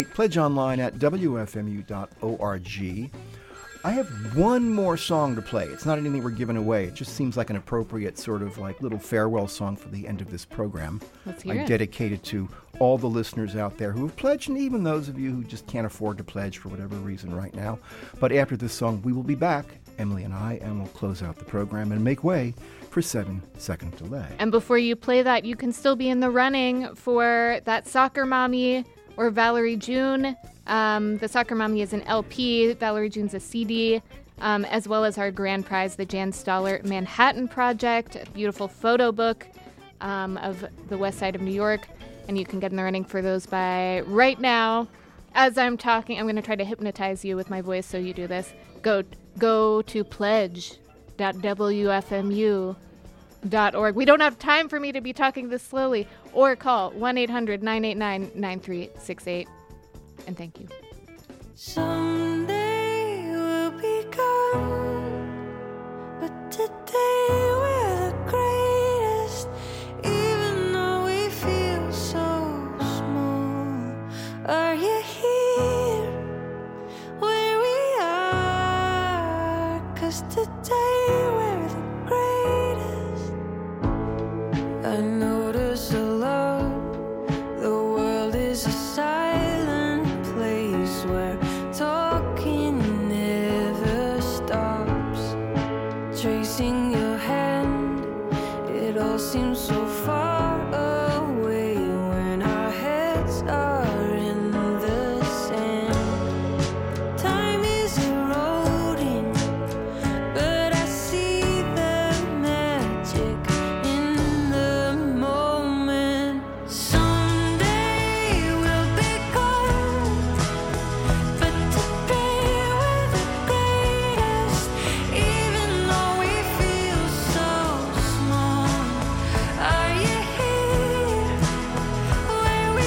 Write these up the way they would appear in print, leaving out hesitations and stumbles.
Pledge online at wfmu.org. I have one more song to play. It's not anything we're giving away. It just seems like an appropriate sort of like little farewell song for the end of this program. Let's hear it. I dedicate it to all the listeners out there who have pledged, and even those of you who just can't afford to pledge for whatever reason right now. But after this song, we will be back, Emily and I, and we'll close out the program and make way for 7 Second Delay. And before you play that, you can still be in the running for that Soccer Mommy or Valerie June. The Soccer Mommy is an LP, Valerie June's a CD, as well as our grand prize, the Jan Stoller Manhattan Project, a beautiful photo book of the west side of New York. And you can get in the running for those by right now. As I'm talking, I'm going to try to hypnotize you with my voice, so you do this. Go to pledge.wfmu.org. We don't have time for me to be talking this slowly. Or call 1-800-989-9368. And thank you. Someday we'll be gone, but today we're the greatest. Even though we feel so small, are you here where we are? 'Cause today we're the greatest. I notice a lot. The world is a silent place where talking never stops. Tracing your hand, it all seems so far away when our heads are in the sand. Time is eroding, but I see the magic in the moment. Someday we'll be gone, but today we're the greatest. Even though we feel so small, are you here where we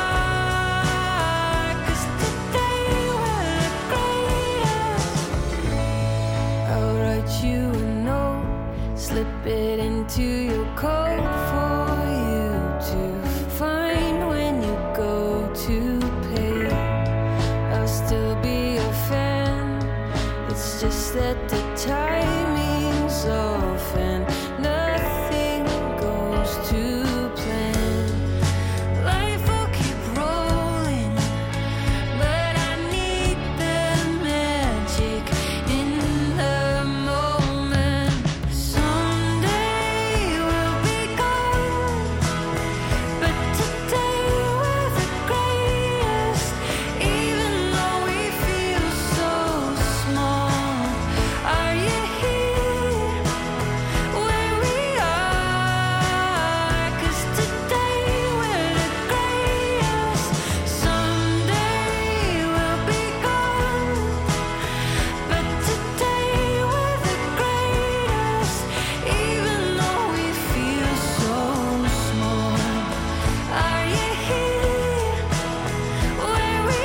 are? 'Cause today we're the greatest. I'll write you a note, slip it into your coat for you to find when you go to pay. I'll still be a fan, it's just that the timing's off and nothing goes to plan. Life will keep rolling, but I need the magic in the moment. Someday we'll be gone, but today we're the greatest. Even though we feel so small, are you here where we are? 'Cause today we're the greatest. Someday we'll be gone, but today we're the greatest. Even though we feel so small, are you here where we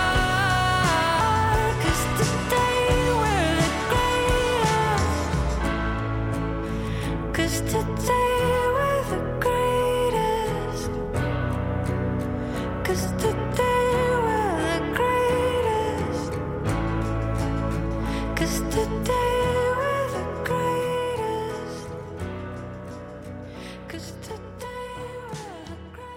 are? 'Cause today we're the greatest. 'Cause today we're the greatest. 'Cause today we're the greatest. 'Cause today we're the greatest. 'Cause today we're the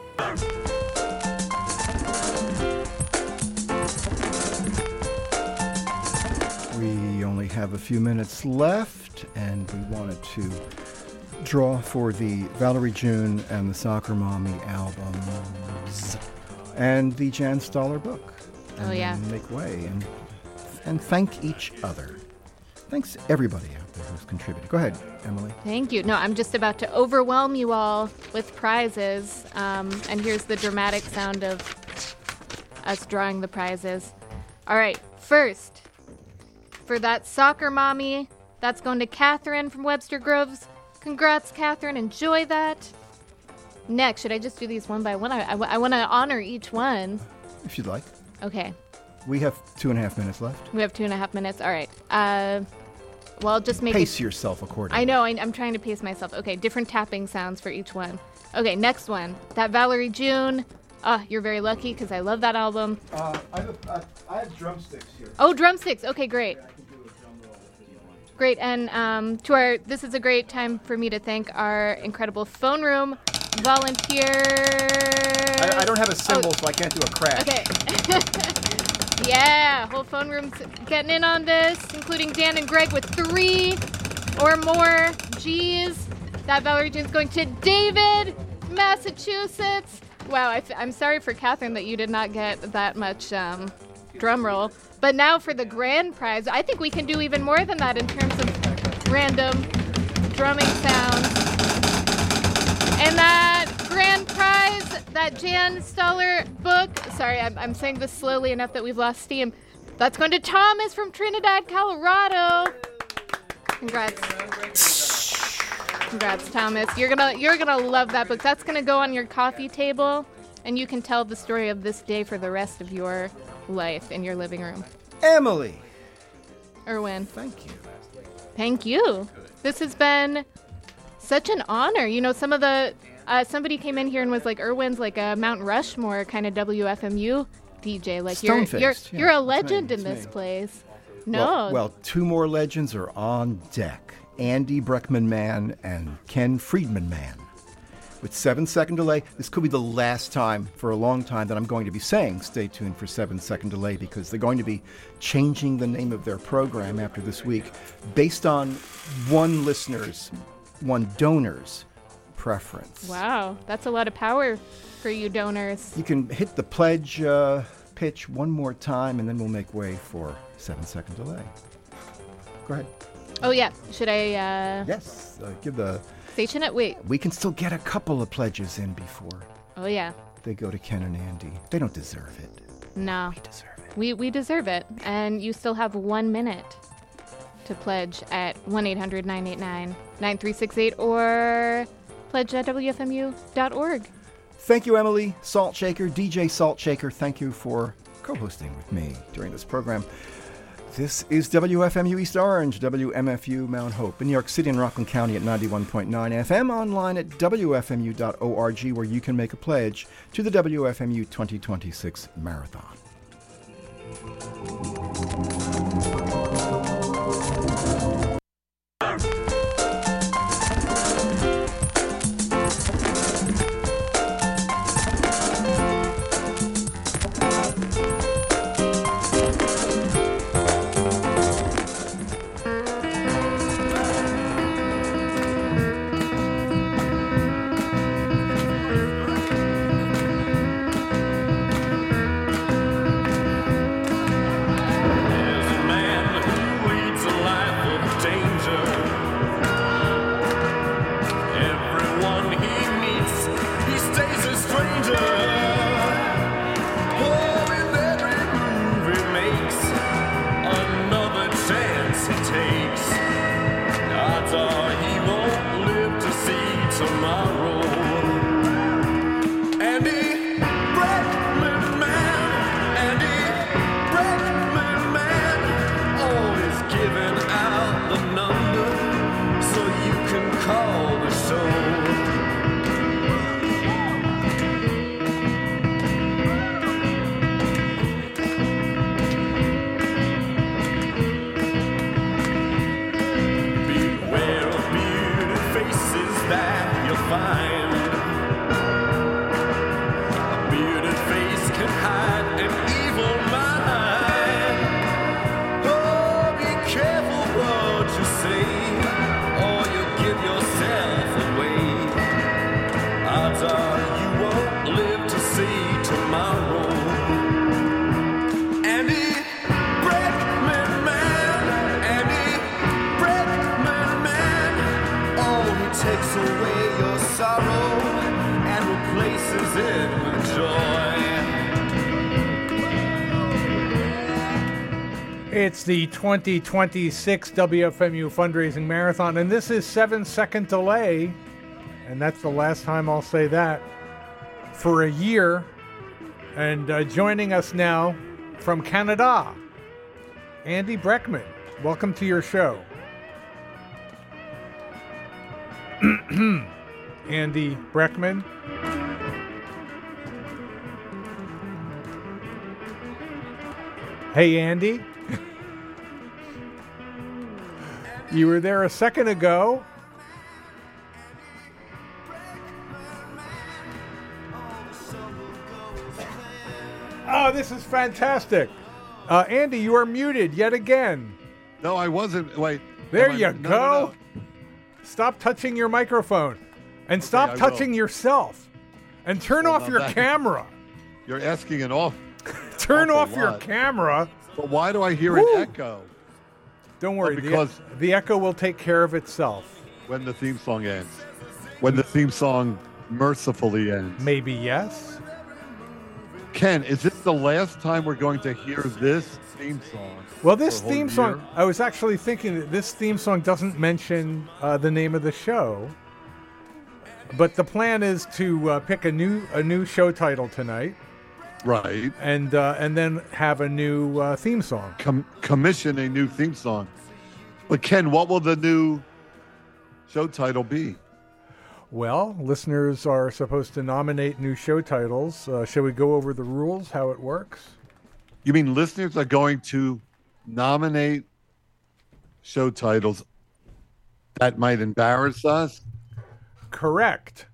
greatest. We only have a few minutes left, and we wanted to draw for the Valerie June and the Soccer Mommy albums and the Jan Stoller book. Oh, yeah. And make way and thank each other. Thanks everybody out there who's contributed. Go ahead, Emily. Thank you. No, I'm just about to overwhelm you all with prizes. And here's the dramatic sound of us drawing the prizes. All right, first, for that Soccer Mommy, that's going to Catherine from Webster Groves. Congrats, Catherine. Enjoy that. Next, should I just do these one by one? I want to honor each one. If you'd like. Okay. We have 2.5 minutes left. We have 2.5 minutes. All right. Well, I'll just make Pace yourself accordingly. I know. I'm trying to pace myself. Okay, different tapping sounds for each one. Okay, next one. That Valerie June. You're very lucky because I love that album. I have drumsticks here. Oh, drumsticks. Okay, great. I can do a drum roll if you want. Great. And this is a great time for me to thank our incredible phone room volunteers. I don't have a cymbal, so I can't do a crash. Okay. Yeah, whole phone room's getting in on this, including Dan and Greg with 3 or more G's. That Valerie June's going to David, Massachusetts. Wow, I'm sorry for Catherine that you did not get that much drum roll. But now for the grand prize, I think we can do even more than that in terms of random drumming sounds. And that grand prize, that Jan Stoller book, sorry, I'm saying this slowly enough that we've lost steam. That's going to Thomas from Trinidad, Colorado. Congrats, Thomas. You're gonna love that book. That's gonna go on your coffee table, and you can tell the story of this day for the rest of your life in your living room. Emily. Erwin. Thank you. Thank you. This has been such an honor. You know, some of the somebody came in here and was like, Erwin's like a Mount Rushmore kind of WFMU DJ. Like Stone-faced. you're Yeah, a legend it's in me. this place. No. Well, 2 more legends are on deck. Andy Breckman Man and Ken Friedman Man. With 7-second delay, this could be the last time for a long time that I'm going to be saying stay tuned for 7-second delay, because they're going to be changing the name of their program after this week based on one donor's preference. Wow, that's a lot of power for you donors. You can hit the pledge pitch one more time, and then we'll make way for 7-second delay. Go ahead. Oh yeah, should I Yes, give the... station it? Wait. We can still get a couple of pledges in before Oh yeah. they go to Ken and Andy. They don't deserve it. No. We deserve it. We deserve it. And you still have 1 minute to pledge at 1-800-989-9368 or pledge at WFMU.org. Thank you, Emily Saltshaker, DJ Saltshaker. Thank you for co-hosting with me during this program. This is WFMU East Orange, WMFU Mount Hope, in New York City and Rockland County at 91.9 FM, online at WFMU.org, where you can make a pledge to the WFMU 2026 Marathon. It's the 2026 WFMU Fundraising Marathon, and this is 7-second delay, and that's the last time I'll say that, for a year. And joining us now from Canada, Andy Breckman. Welcome to your show. Andy Breckman. Hey, Andy. You were there a second ago. Oh, this is fantastic. Andy, you are muted yet again. No, I wasn't. Wait. There Am I- you no, go. no, no. Stop touching your microphone. And stop I will. touching yourself. And turn Well, off now your that- camera. You're asking an awful. Turn awful off your lot. camera. But why do I hear Woo. an echo Don't worry. because- the echo will take care of itself. when the theme song ends? When the theme song mercifully ends. Maybe yes. Ken, is this the last time we're going to hear this theme song? Well, this For a whole theme song, year? I was actually thinking that this theme song doesn't mention the name of the show. But the plan is to pick a new show title tonight, Right. and then have a new theme song. Commission a new theme song. But Ken, what will the new show title be? Well, listeners are supposed to nominate new show titles. Shall we go over the rules, how it works? You mean listeners are going to nominate show titles that might embarrass us Correct.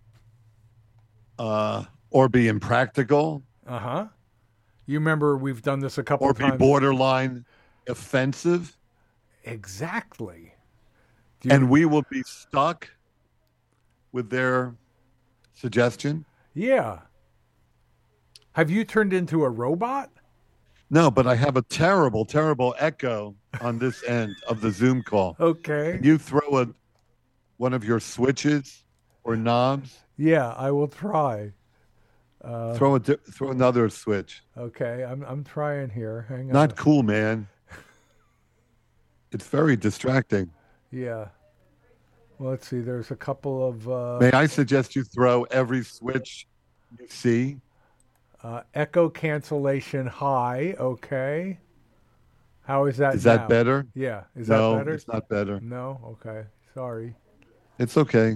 or be impractical Uh-huh. You remember we've done this a couple or of be times. borderline offensive? Exactly. Do you- And we will be stuck with their suggestion? Yeah. Have you turned into a robot? No, but I have a terrible, terrible echo on this end of the Zoom call. Okay. Can you throw one of your switches or knobs? Yeah, I will try. Throw another switch. Okay, I'm trying here. Hang on. Not cool, man. It's very distracting. Yeah. Well, let's see. There's a couple of May I suggest you throw every switch you see? echo cancellation high. Okay. How is that? Is that now? better? Yeah. Is No, that better? it's not better. No. Okay. Sorry. It's okay.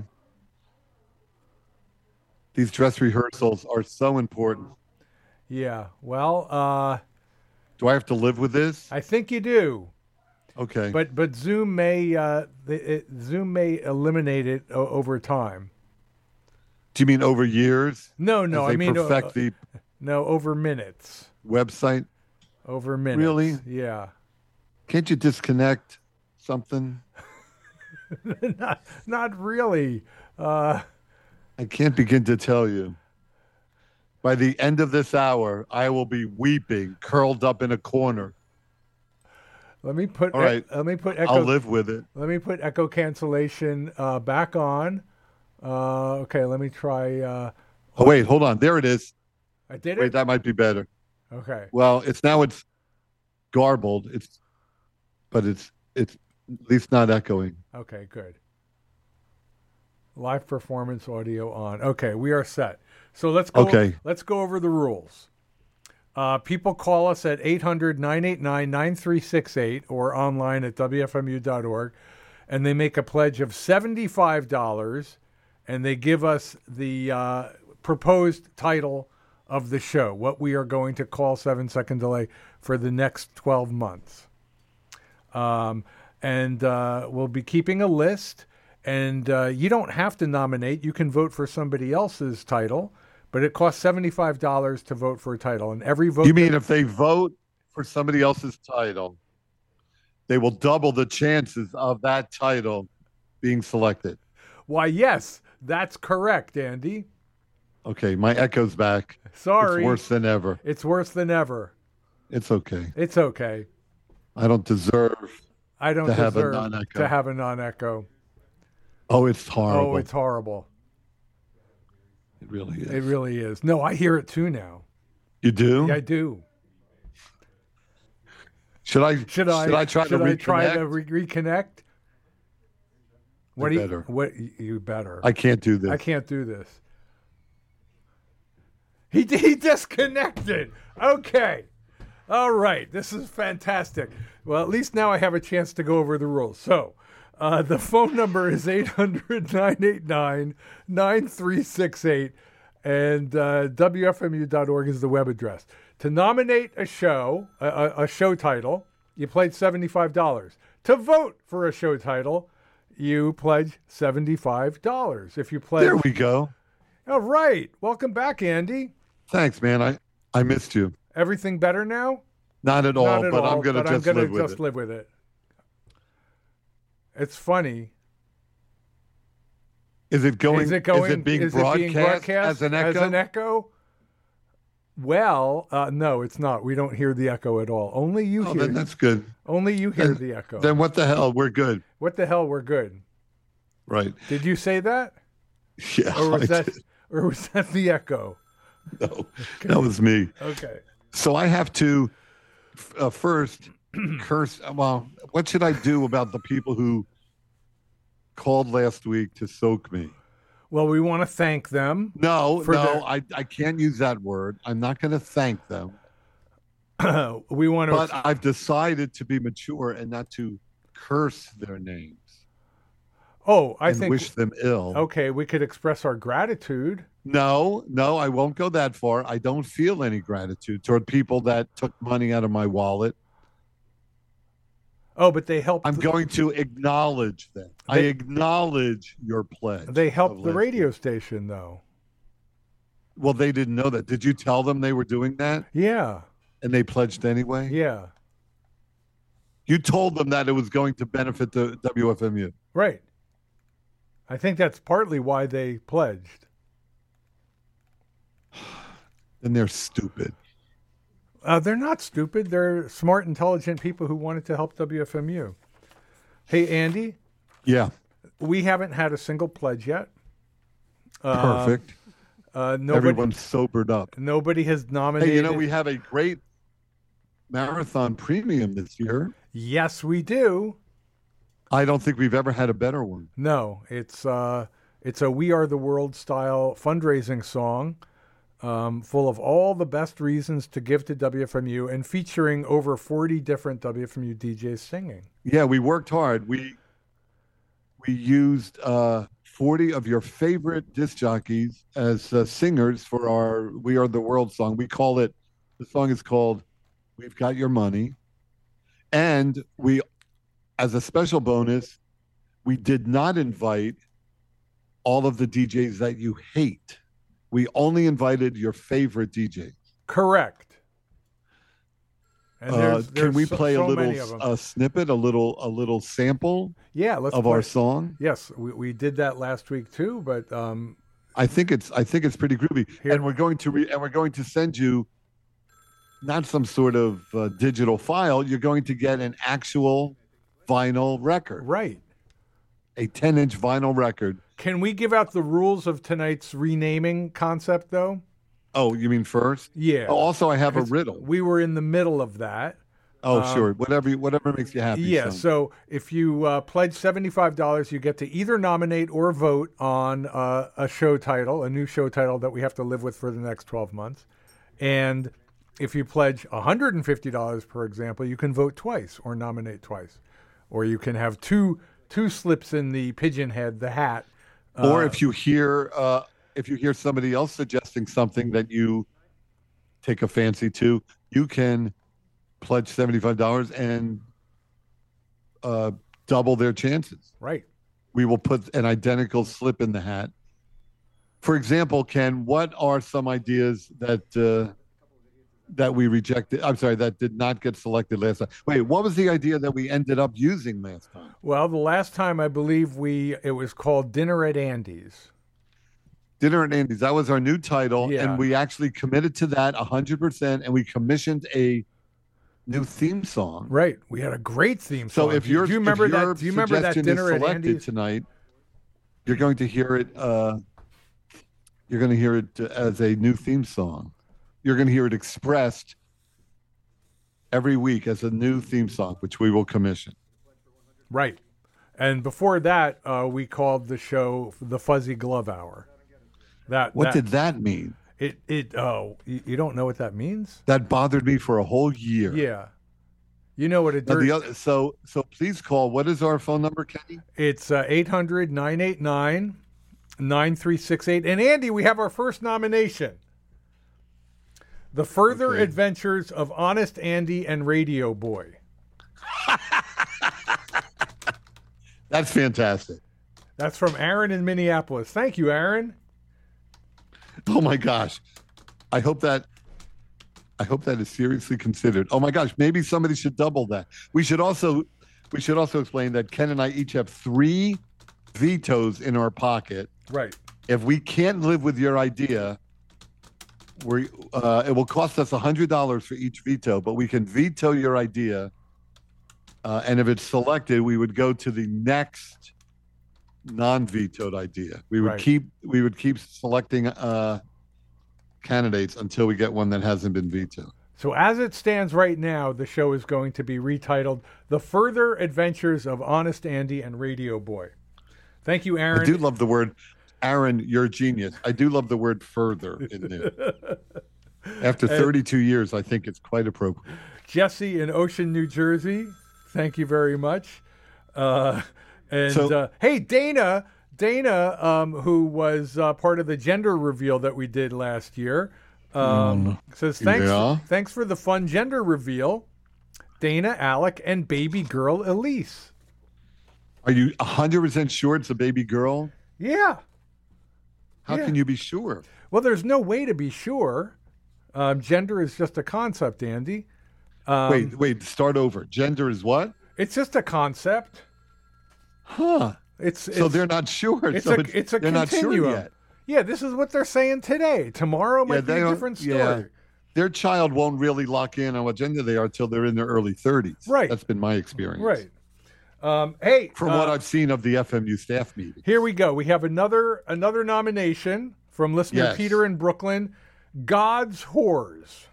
These dress rehearsals are so important. Yeah. Well, Do I have to live with this? I think you do. Okay. But Zoom may Zoom may eliminate it over time. Do you mean over years? No, As I they mean perfect the no, over minutes. website? Over minutes. Really? Yeah. Can't you disconnect something? Not really. I can't begin to tell you. By the end of this hour, I will be weeping, curled up in a corner. Let me put All right. let me put I'll echo live with it. let me put echo cancellation back on. Okay, let me try Oh, wait, hold on. There it is. I did Wait, it. that might be better. Okay. Well, it's garbled. But it's at least not echoing. Okay, good. Live performance audio on. Okay, we are set. So let's go. Okay. Let's go over the rules. People call us at 800-989-9368 or online at wfmu.org, and they make a pledge of $75, and they give us the proposed title of the show, what we are going to call 7 Second Delay for the next 12 months. And we'll be keeping a list. And you don't have to nominate. You can vote for somebody else's title, but it costs $75 to vote for a title. And every vote. You mean if they vote for somebody else's title, they will double the chances of that title being selected? Why, yes, that's correct, Andy. Okay, my echo's back. Sorry. It's worse than ever. It's worse than ever. It's okay. It's okay. I don't deserve. I don't To have a deserve non-echo. to have a non-echo. Oh, it's horrible. Oh, it's horrible. It really is. It really is. No, I hear it too now. You do? Yeah, I do. Should I Should try to Should I try to reconnect? reconnect? What You do you? better. What you better? I can't do this. I can't do this. He disconnected. Okay. All right. This is fantastic. Well, at least now I have a chance to go over the rules. So, the phone number is 800-989-9368, and WFMU.org is the web address. To nominate a show, a show title, you pledge $75. To vote for a show title, you pledge $75. If you pledge, There we go. all right. Welcome back, Andy. Thanks, man. I missed you. Everything better now? Not at all, Not at but all, I'm going to but I'm just gonna live with just it. live with it. It's funny. Is it going? Is it going? Is it being is broadcast, it being broadcast as an echo? As an echo? Well, no, it's not. We don't hear the echo at all. Only you Oh, hear. then that's good. Only you hear the echo. Then what the hell? We're good. What the hell? We're good. Right. Did you say that, Yeah. or was I that, did. or was that the echo? No, that was me. Okay. So I have to first curse. Well, what should I do about the people who called last week to soak me? Well, we want to thank them. No, For their- I can't use that word. I'm not going to thank them. We want to. But I've decided to be mature and not to curse their names Oh, I and think. wish them ill. Okay, we could express our gratitude. No, I won't go that far. I don't feel any gratitude toward people that took money out of my wallet. Oh, but they helped. I'm going to acknowledge them. I acknowledge your pledge. They helped of the last radio week. station, though. Well, they didn't know that. Did you tell them they were doing that Yeah, and they pledged anyway? yeah, You told them that it was going to benefit the WFMU. right. I think that's partly why they pledged. And they're stupid. They're not stupid. They're smart, intelligent people who wanted to help WFMU. Hey, Andy, Yeah. we haven't had a single pledge yet. Perfect. Nobody, Everyone's sobered up. nobody has nominated. Hey, you know, we have a great marathon premium this year. Yes, we do. I don't think we've ever had a better one. No, it's a We Are the World style fundraising song, full of all the best reasons to give to WFMU and featuring over 40 different WFMU DJs singing. Yeah, we worked hard. We used 40 of your favorite disc jockeys as singers for our We Are the World song. We call it, the song is called We've Got Your Money. And we, as a special bonus, we did not invite all of the DJs that you hate. We only invited your favorite DJs. Correct. And Can we so- play so a many of them. little snippet, a little sample Yeah, let's of play. our song? Yes, we did that last week too, but I think it's pretty groovy, Here- and we're going to send you not some sort of digital file. You're going to get an actual vinyl record, right. a 10-inch vinyl record. Can we give out the rules of tonight's renaming concept though? Oh, you mean first? Yeah. Oh, also, I have a 'Cause riddle. We were in the middle of that. Oh, sure. Whatever makes you happy. Yeah, son. so if you pledge $75, you get to either nominate or vote on a show title, a new show title that we have to live with for the next 12 months. And if you pledge $150, for example, you can vote twice or nominate twice. Or you can have two slips in the pigeon head, the hat. Or if you hear somebody else suggesting something that you take a fancy to, you can pledge $75 and double their chances. Right. We will put an identical slip in the hat. For example, Ken, what are some ideas that we rejected? I'm sorry, that did not get selected last time. Wait, what was the idea that we ended up using last time? Well, the last time I believe it was called Dinner at Andy's. Dinner at Andy's. That was our new title, Yeah. and we actually committed to that 100%, and we commissioned a new theme song. Right. We had a great theme So song. if your do you remember if your that? Do you remember that suggestion is Dinner at selected Andy's? tonight, you're going to hear it. You're going to hear it as a new theme song. You're going to hear it expressed every week as a new theme song, which we will commission. Right. And before that, we called the show the Fuzzy Glove Hour. What did that mean? You don't know what that means? That bothered me for a whole year. Yeah. You know what a Now, dirt... so please call. What is our phone number, Kenny? It's 800-989-9368. And Andy, we have our first nomination. The Further Okay. Adventures of Honest Andy and Radio Boy. That's fantastic. That's from Aaron in Minneapolis. Thank you, Aaron. Oh my gosh. I hope that is seriously considered. Oh my gosh, maybe somebody should double that. We should also explain that Ken and I each have 3 vetoes in our pocket. Right. If we can't live with your idea, it will cost us $100 for each veto, but we can veto your idea. And if it's selected, we would go to the next non-vetoed idea. We would Right. keep selecting candidates until we get one that hasn't been vetoed. So as it stands right now, the show is going to be retitled The Further Adventures of Honest Andy and Radio Boy. Thank you, Aaron. I do love the word, Aaron, you're a genius. I do love the word further in there. After 32 years, I think it's quite appropriate. Jesse in Ocean, New Jersey. Thank you very much. Hey, Dana, who was part of the gender reveal that we did last year, says thanks for the fun gender reveal, Dana, Alec, and baby girl Elise. Are you 100% sure it's a baby girl? Yeah. How Yeah. can you be sure? Well, there's no way to be sure. Gender is just a concept, Andy. Wait, start over. Gender is what? It's just a concept. Huh. So they're not sure. It's so it's a they're not sure continuum. yet. Yeah, this is what they're saying today. Tomorrow might be they a don't- different story. yeah. Their child won't really lock in on what gender they are until they're in their early 30s. Right. That's been my experience. Right. Hey, From what I've seen of the FMU staff meeting. here we go. We have another nomination from listener Yes. Peter in Brooklyn. God's Whores.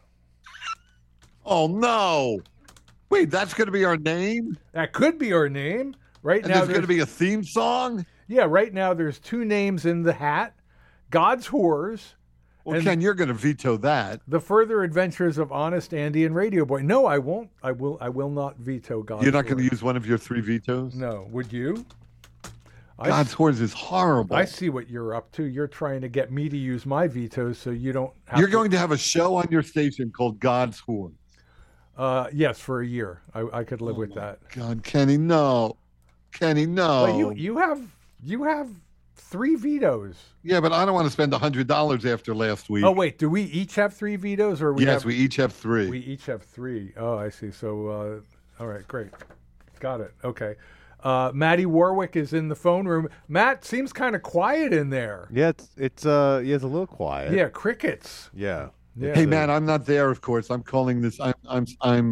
Oh, no. Wait, that's going to be our name? That could be our name. Right And now, there's going to be a theme song? yeah. Right now, there's 2 names in the hat. God's Whores. Well, And- Ken, you're going to veto that. The Further Adventures of Honest Andy and Radio Boy. No, I won't. I will not veto God's You're not going Whores. to use one of your 3 vetoes? No, would you? God's Whores is horrible. I see what you're up to. You're trying to get me to use my vetoes so you don't have You're going to have a show on your station called God's Whores. yes, for a year. I could live with that. God, Kenny, no. Kenny, no. But you have 3 vetoes. Yeah, but I don't want to spend $100 after last week. Oh wait, do we each have 3 vetoes or we each have 3. we each have 3. Oh, I see. So all right, great. Got it. Okay. Matty Warwick is in the phone room. Matt seems kind of quiet in there. Yeah, it's a little quiet. Yeah, crickets. Yeah. Yeah. Hey, man, I'm not there. Of course, I'm calling this. I'm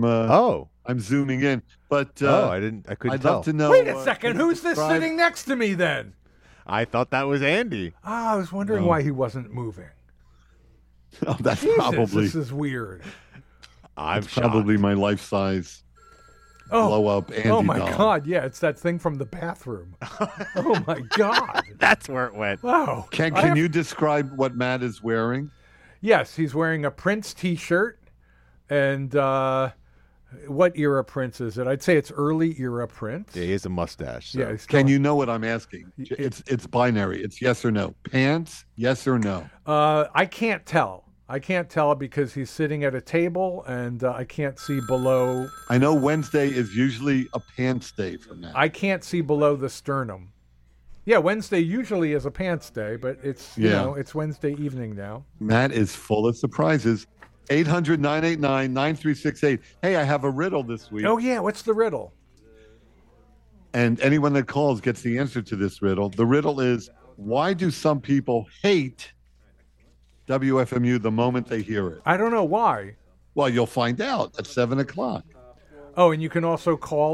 zooming in. But I couldn't I'd tell. love to know. Wait a second. Who's this describe- sitting next to me then? I thought that was Andy. I was wondering why he wasn't moving. Oh, that's Jesus, probably this is weird. I'm probably my life size Oh, blow up Andy oh my doll. God! Yeah, it's that thing from the bathroom. Oh my God! That's where it went. Wow. Ken, I can have- you describe what Matt is wearing? Yes, he's wearing a Prince T-shirt, and what era Prince is it? I'd say it's early era Prince. Yeah, he has a mustache. So. Yeah, he's still- Can you know what I'm asking? It's binary. It's yes or no. Pants, yes or no. I can't tell. I can't tell because he's sitting at a table, and I can't see below. I know Wednesday is usually a pants day for Matt. I can't see below the sternum. Yeah, Wednesday usually is a pants day, but it's it's Wednesday evening now. Matt is full of surprises. 800-989-9368. Hey, I have a riddle this week. Oh yeah, what's the riddle? And anyone that calls gets the answer to this riddle. The riddle is, why do some people hate WFMU the moment they hear it? I don't know why. Well, you'll find out at 7 o'clock. Oh, and you can also call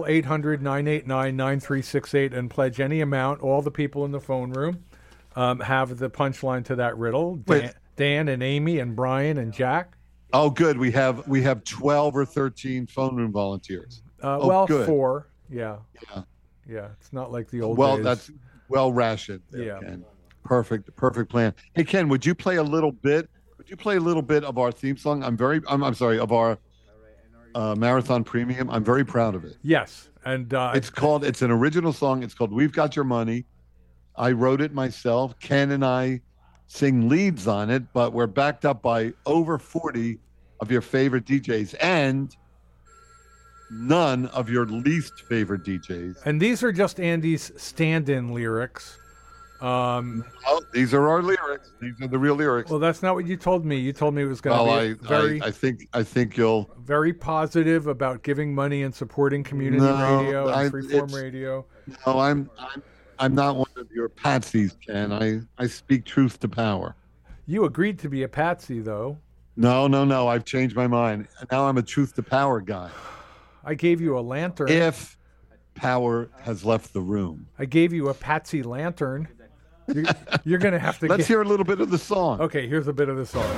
800-989-9368 and pledge any amount. All the people in the phone room have the punchline to that riddle. Wait. Dan and Amy and Brian and Jack. Oh, good. We have 12 or 13 phone room volunteers. Good. 4. Yeah. Yeah. Yeah. It's not like the old Well, days. that's well rationed. there, Yeah. Ken. Perfect plan. Hey, Ken, would you play a little bit? Would you play a little bit of our theme song? I'm sorry, of our Marathon Premium. I'm very proud of it. Yes. And It's an original song. It's called "We've Got Your Money." I wrote it myself. Ken and I sing leads on it, but we're backed up by over 40 of your favorite DJs and none of your least favorite DJs. And these are just Andy's stand-in lyrics. Oh, these are our lyrics. These are the real lyrics. Well, that's not what you told me. You told me it was going to be very, I think you'll. very positive about giving money and supporting community No, radio and freeform it's- radio. No, I'm not one of your patsies, Ken. I speak truth to power. You agreed to be a patsy, though. No. I've changed my mind. Now I'm a truth to power guy. I gave you a lantern. If power has left the room. I gave you a patsy lantern. You're going to have to Let's get... hear a little bit of the song. Okay, here's a bit of the song.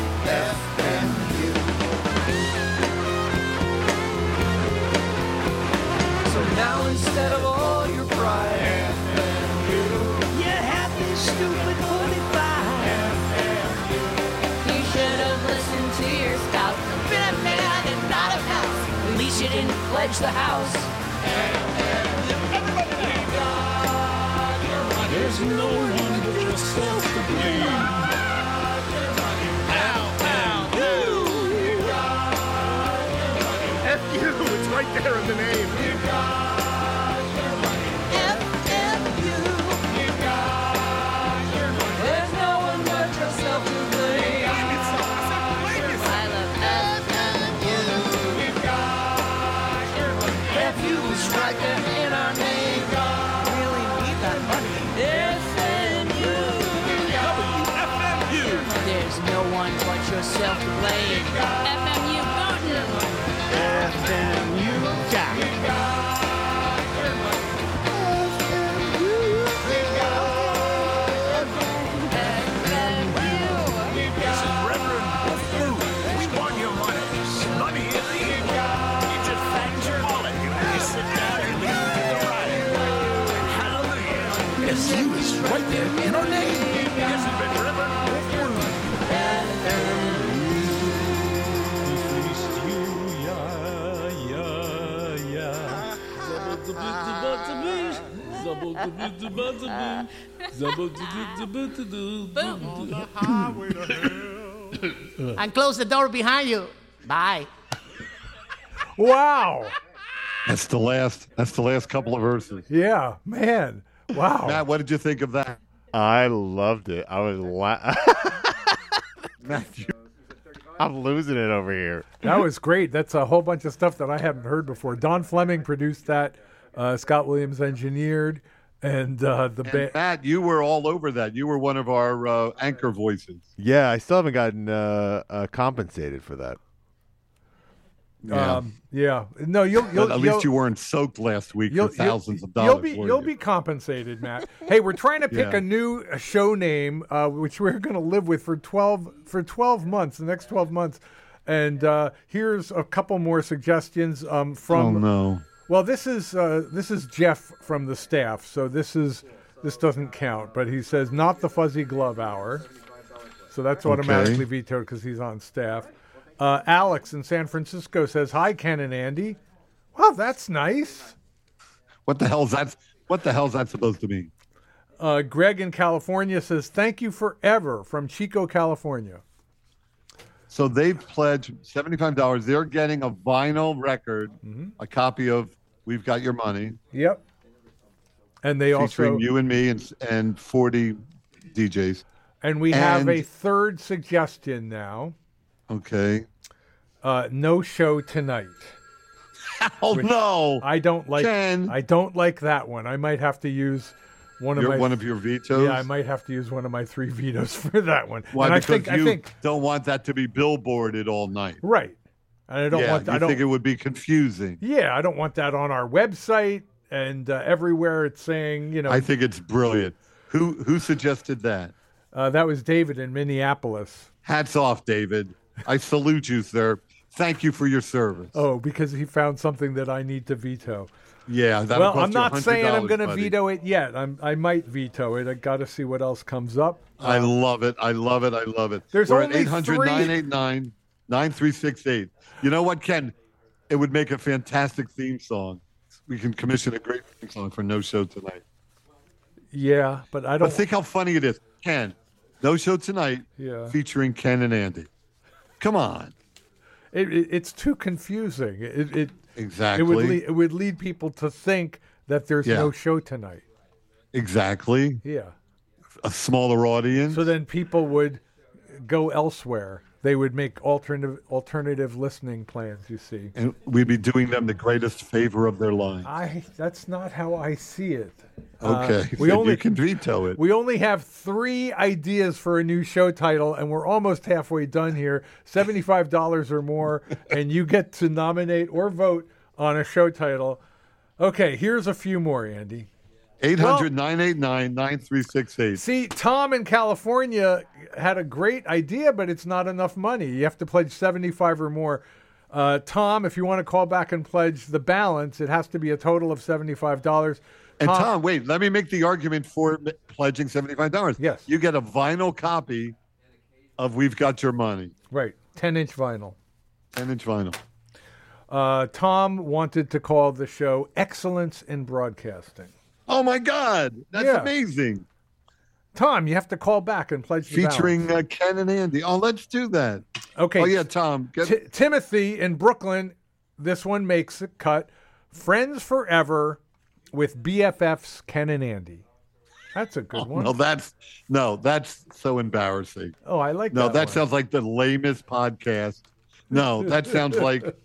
So now instead of all your pride, you have this stupid 45. You should have listened to your spouse. Been a man and not a mouse. At least you didn't pledge the house. There's no one but yourself to blame. F you, it's right there in the name. There's no one but yourself to blame. I love If you was right there in our name, really need that money. FMU. There's no one but yourself to blame. FMU Bootin'. We want your money. Money is evil. You just fatten your wallet. You sit down and leave the ride. Hallelujah. Yes, you is right there in our name. Yes, it's been And close the door behind you. Bye. Wow. That's the last couple of verses. Yeah, man. Wow. Matt, what did you think of that? I loved it. I was Matthew. I'm losing it over here. That was great. That's a whole bunch of stuff that I hadn't heard before. Don Fleming produced that. Scott Williams engineered. And the band. Matt, you were all over that. You were one of our anchor voices. Yeah, I still haven't gotten compensated for that. Yeah. No, At least you weren't soaked last week for thousands of dollars. You'll be compensated, Matt. Hey, we're trying to pick a new show name, which we're going to live with for 12 months, the next 12 months. And here's a couple more suggestions from. Oh no. Well, this is Jeff from the staff, so this doesn't count. But he says not the Fuzzy Glove Hour, so that's automatically vetoed because he's on staff. Alex in San Francisco says hi, Ken and Andy. Wow, that's nice. What the hell's that supposed to mean? Greg in California says thank you forever from Chico, California. So they've pledged $75. They're getting a vinyl record, a copy of "We've Got Your Money." Yep. And they featuring also you and me and 40 DJs. And we have a third suggestion now. Okay. No show tonight. Oh no! I don't like. Ken. I don't like that one. I might have to use one of your vetoes. Yeah, I might have to use one of my 3 vetoes for that one. Why? And Because I think don't want that to be billboarded all night. right. And I don't want. I don't think it would be confusing. Yeah, I don't want that on our website and everywhere. It's saying, I think it's brilliant. Who suggested that? That was David in Minneapolis. Hats off, David. I salute you, sir. Thank you for your service. Oh, because he found something that I need to veto. Yeah. Well, I'm not saying I'm going to buddy. veto it yet. I might veto it. I got to see what else comes up. I love it. I love it. I love it. There's We're only at 800-989-9368. You know what, Ken? It would make a fantastic theme song. We can commission a great theme song for No Show Tonight. Yeah, but I don't. But think how funny it is. Ken, No Show Tonight Yeah. featuring Ken and Andy. Come on. It's too confusing. Exactly. It would lead people to think that there's Yeah. no show tonight. Exactly. Yeah. A smaller audience. So then people would go elsewhere. They would make alternative listening plans, you see. And we'd be doing them the greatest favor of their lives. That's not how I see it. Okay. We then only you can veto it. We only have 3 ideas for a new show title, and we're almost halfway done here. $75 or more, and you get to nominate or vote on a show title. Okay, here's a few more, Andy. 800-989-9368. See, Tom in California had a great idea, but it's not enough money. You have to pledge 75 or more. Tom, if you want to call back and pledge the balance, it has to be a total of $75. And Tom, wait, let me make the argument for pledging $75. Yes. You get a vinyl copy of We've Got Your Money. Right, 10-inch vinyl. 10-inch vinyl. Tom wanted to call the show Excellence in Broadcasting. Oh, my God. That's Yeah. amazing. Tom, you have to call back and pledge the Featuring Ken and Andy. Oh, let's do that. Okay. Oh, yeah, Tom. Timothy in Brooklyn, this one makes a cut. Friends Forever with BFFs Ken and Andy. That's a good one. No, that's so embarrassing. Oh, I like No, that that one. sounds like the lamest podcast. No, that sounds like a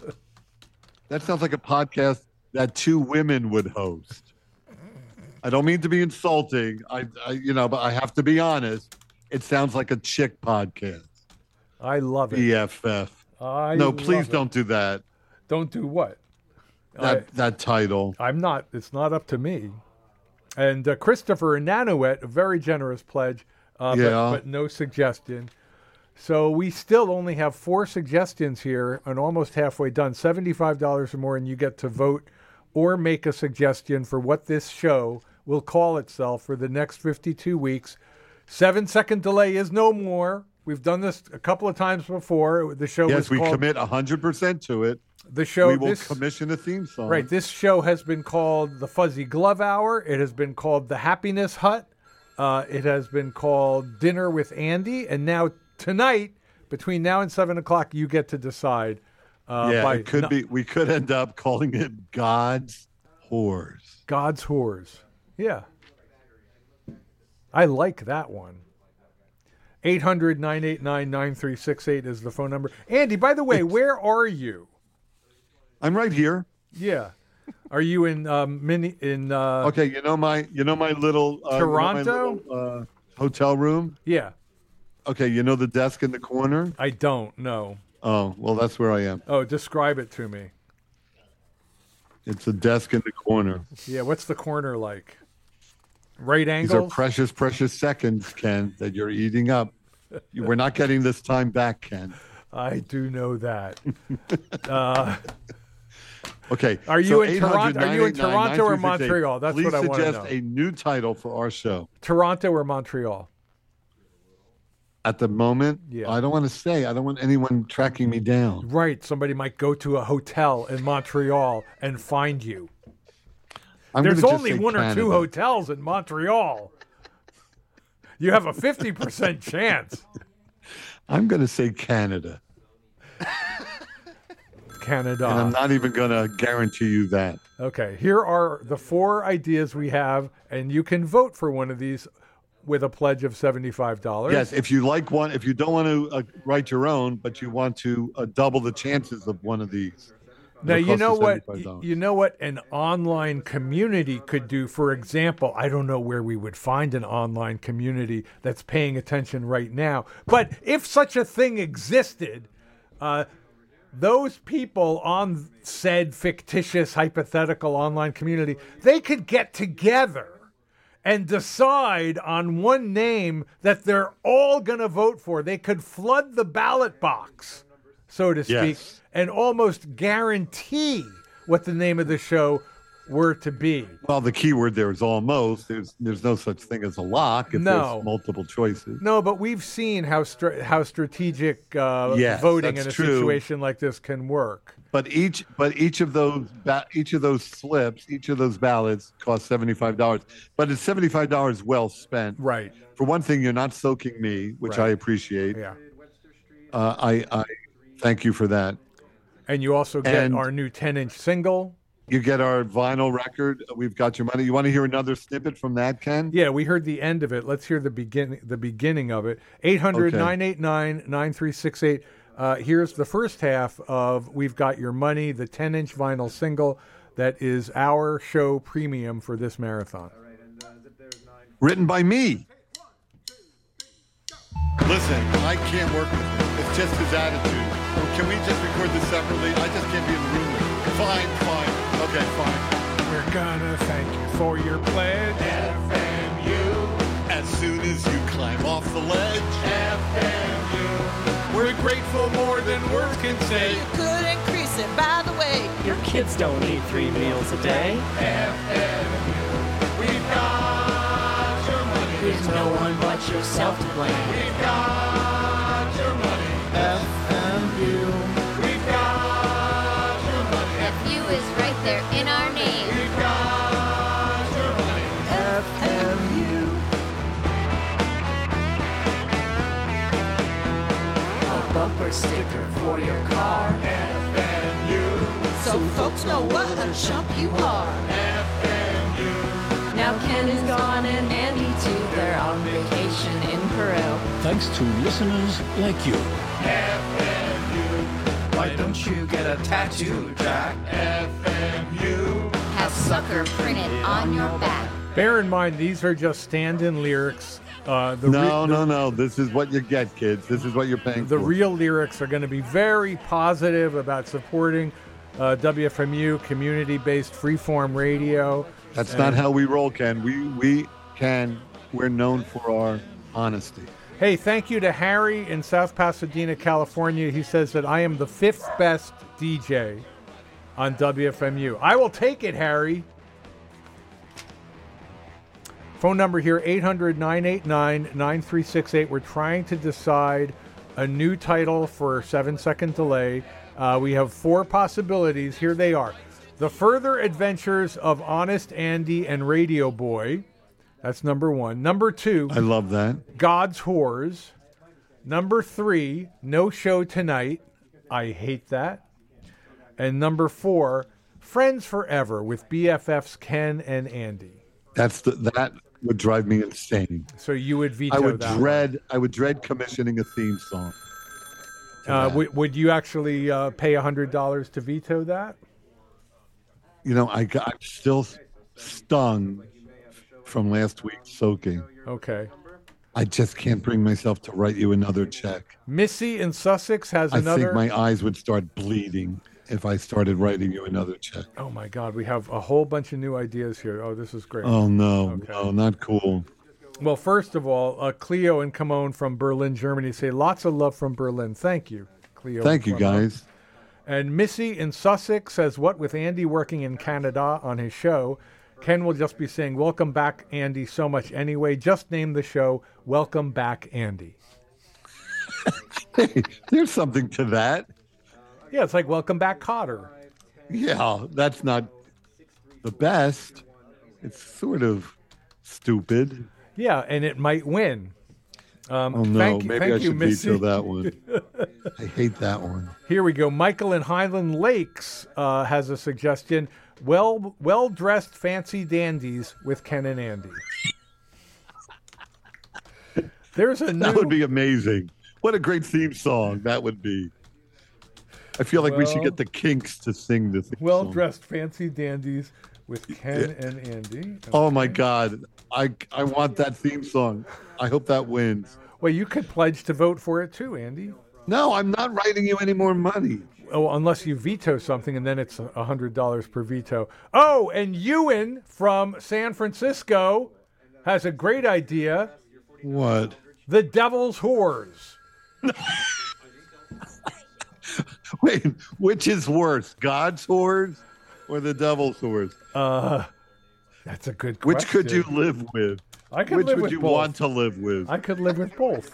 podcast that 2 women would host. I don't mean to be insulting. But I have to be honest. It sounds like a chick podcast. I love it. BFF. No, please don't do that. Don't do what? That title. I'm not. It's not up to me. And Christopher in Nanuet, a very generous pledge, but no suggestion. So we still only have 4 suggestions here and almost halfway done. $75 or more, and you get to vote or make a suggestion for what this show will call itself for the next 52 weeks. 7-second delay is no more. We've done this a couple of times before. The show Yes, we called, commit 100% to it. The show. We will commission a theme song. Right. This show has been called the Fuzzy Glove Hour. It has been called the Happiness Hut. It has been called Dinner with Andy. And now tonight, between now and 7 o'clock, you get to decide. It could be. We could end up calling it God's Whores. God's Whores. Yeah. I like that one. 800-989-9368 is the phone number. Andy, by the way, where are you? I'm right here. Yeah. Are you in Okay, you know my little Toronto hotel room? Yeah. Okay, you know the desk in the corner? I don't know. Oh, well, that's where I am. Oh, describe it to me. It's a desk in the corner. Yeah, what's the corner like? Right These angles? are precious, precious seconds, Ken, that you're eating up. We're not getting this time back, Ken. I do know that. Okay. Are you so in Toronto? Are you in Toronto or 800-989-9368. Montreal? That's what I want to Please know. suggest a new title for our show. Toronto or Montreal? At the moment, Yeah. I don't want to say. I don't want anyone tracking me down. Right. Somebody might go to a hotel in Montreal and find you. There's gonna just only say 1 or 2 Canada. hotels in Montreal. You have a 50% chance. I'm going to say Canada. Canada. And I'm not even going to guarantee you that. Okay, here are the 4 ideas we have, and you can vote for one of these with a pledge of $75. Yes, if you like one, if you don't want to write your own, but you want to double the chances of one of these. Now, it'll you cost know what? $75. You know what an online community could do. For example, I don't know where we would find an online community that's paying attention right now. But if such a thing existed, those people on said fictitious, hypothetical online community, they could get together and decide on one name that they're all going to vote for. They could flood the ballot box, so to speak, Yes. and almost guarantee what the name of the show were to be. Well, the key word there is almost. There's no such thing as a lock if No. there's multiple choices. No, but we've seen how strategic Yes, voting in that's a true. situation like this can work. But each of those slips, each of those ballots costs $75. But it's $75 well spent. Right. For one thing, you're not soaking me, which Right. I appreciate. Yeah. I thank you for that. And you also get And- our new 10-inch single. You get our vinyl record. We've got your money. You want to hear another snippet from that, Ken? Yeah, we heard the end of it. Let's hear the beginning of it. 800-989-9368. Here's the first half of We've Got Your Money, the 10-inch vinyl single that is our show premium for this marathon. Written by me. Listen, I can't work with him. It's just his attitude. Can we just record this separately? I just can't be in the room with him. Fine. Okay, fine. We're gonna thank you for your pledge. FMU. As soon as you climb off the ledge. FMU. We're grateful more than words can say. You could increase it, by the way. Your kids don't eat 3 meals a day. We've got your money. There's no one but yourself to blame. We've got your money. FMU. We've got your money. FU is right there in our name. We've got your money. FMU. A bumper sticker for your car. So folks know what a chump you are. Now Ken is gone and Andy too. They're on vacation in Peru. Thanks to listeners like you. Why don't you get a tattoo, Jack? Have sucker printed on your back. Bear in mind, these are just stand-in lyrics. No. This is what you get, kids. This is what you're paying The for. real lyrics are going to be very positive about supporting WFMU, community-based freeform radio. That's not how we roll, Ken. We're known for our honesty. Hey, thank you to Harry in South Pasadena, California. He says that I am the 5th best DJ on WFMU. I will take it, Harry. Phone number here, 800-989-9368. We're trying to decide a new title for 7-Second Delay. We have 4 possibilities. Here they are. The Further Adventures of Honest Andy and Radio Boy. That's number 1. Number 2, I love that. God's Whores. Number 3, No Show Tonight. I hate that. And number 4, Friends Forever with BFFs Ken and Andy. That would drive me insane. So you would veto I would that. I would dread commissioning a theme song. Would you actually pay $100 to veto that? You know, I'm still stung from last week's soaking. Okay. I just can't bring myself to write you another check. Missy in Sussex has I another. think my eyes would start bleeding if I started writing you another check. Oh my God, we have a whole bunch of new ideas here. Oh, this is great. Oh no, Okay. no, not cool. Well, first of all, Cleo and Camone from Berlin, Germany say lots of love from Berlin. Thank you, Cleo. Thank you, and Camone. guys. And Missy in Sussex says, what with Andy working in Canada on his show, Ken will just be saying, welcome back, Andy, so much anyway. Just name the show, Welcome Back, Andy. Hey, there's something to that. Yeah, it's like Welcome Back, Cotter. Yeah, that's not the best. It's sort of stupid. Yeah, and it might win. Oh no, thank maybe I you, should Missy. veto that one. I hate that one. Here we go. Michael in Highland Lakes has a suggestion. Well-dressed fancy dandies with Ken and Andy. There's a new... That would be amazing. What a great theme song that would be. I feel like we should get the Kinks to sing this. Well-dressed fancy dandies with Ken and Andy. Oh my God. I want that theme song. I hope that wins. Well, you could pledge to vote for it too, Andy. No, I'm not writing you any more money. Oh, unless you veto something, and then it's $100 per veto. Oh, and Ewan from San Francisco has a great idea. What? The Devil's Whores. Wait, which is worse, God's whores or the devil's whores? That's a good question. Which could you live with? I could Which live would with you both. want to live with? I could live with both.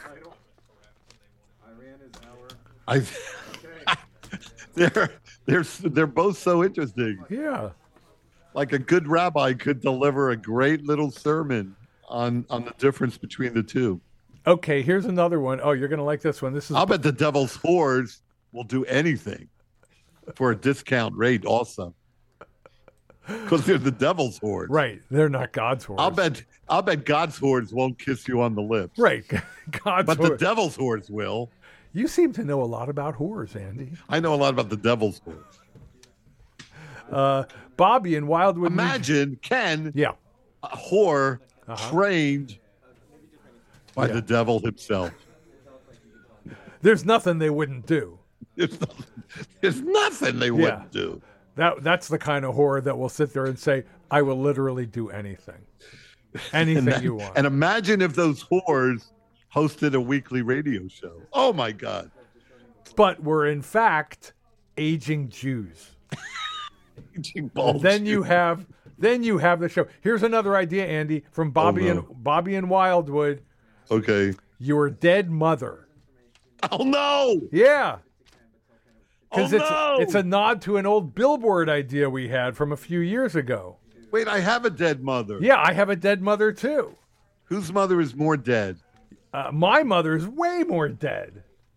They're both so interesting. Yeah. Like a good rabbi could deliver a great little sermon on the difference between the two. Okay, here's another one. Oh, you're going to like this one. This is I'll bet the devil's whores will do anything. for a discount rate also. Because they're the devil's hordes. Right. They're not God's hordes. I'll bet God's hordes won't kiss you on the lips. Right. God's But hordes. the devil's hordes will. You seem to know a lot about whores, Andy. I know a lot about the devil's hordes. Bobby in Wildwood. Imagine Ken, Yeah. a whore trained by the devil himself. There's nothing they wouldn't do. There's nothing they wouldn't do. That's the kind of whore that will sit there and say, I will literally do anything. Anything you want. And imagine if those whores hosted a weekly radio show. Oh my God. But we're in fact aging Jews. Aging And bulge. then you have the show. Here's another idea, Andy, from Bobby and Wildwood. Okay. Your dead mother. Oh no. Yeah. Oh Because no. it's a nod to an old billboard idea we had from a few years ago. Wait, I have a dead mother. Yeah, I have a dead mother too. Whose mother is more dead? My mother's way more dead.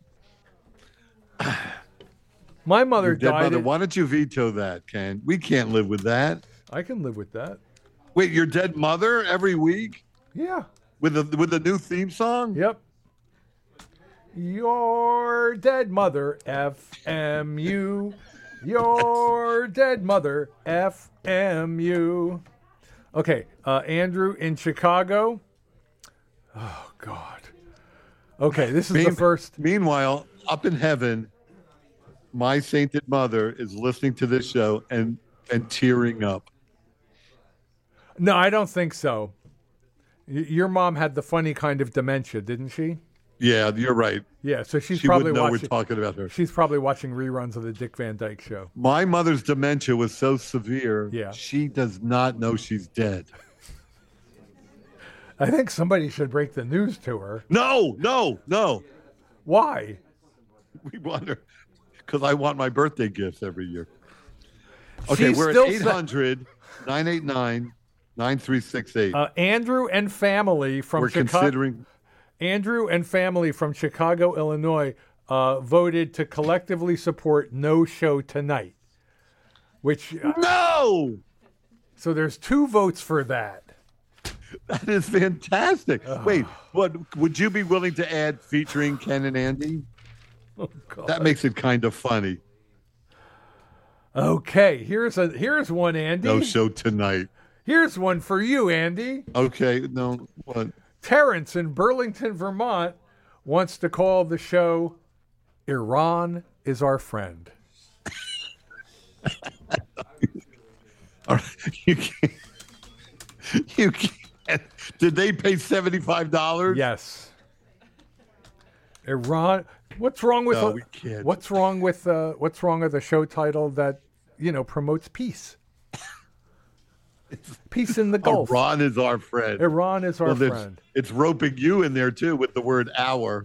My mother Your dead died. mother. Why don't you veto that, Ken? We can't live with that. I can live with that. Wait, your dead mother every week Yeah. with a new theme song? Yep. Your dead mother, FMU. Your dead mother, FMU. Okay, Andrew in Chicago. Oh, God. Okay, this is the first. Meanwhile, up in heaven, my sainted mother is listening to this show and tearing up. No, I don't think so. Your mom had the funny kind of dementia, didn't she? Yeah, you're right. Yeah, so she's She probably would know watching. we're talking about her. She's probably watching reruns of the Dick Van Dyke Show. My mother's dementia was so severe, Yeah. she does not know she's dead. I think somebody should break the news to her. No. Why? We want her because I want my birthday gifts every year. Okay, She's we're still at 800-989-9368. Andrew and family from We're Chicago. considering. Andrew and family from Chicago, Illinois, voted to collectively support No Show Tonight. Which No, so there's 2 votes for that. that is fantastic. Wait, what would you be willing to add featuring Ken and Andy? Oh, God. That makes it kind of funny. Okay, here's one, Andy. No Show Tonight. Here's one for you, Andy. Okay, no, what? Terrence in Burlington, Vermont, wants to call the show Iran is Our Friend. All right, you can't. You can't. Did they pay $75? Yes. Iran. What's wrong with No, we can't. what's wrong with a show title that promotes peace? Peace in the Gulf. Iran is our friend. Iran is our Well, friend. It's roping you in there too with the word "our."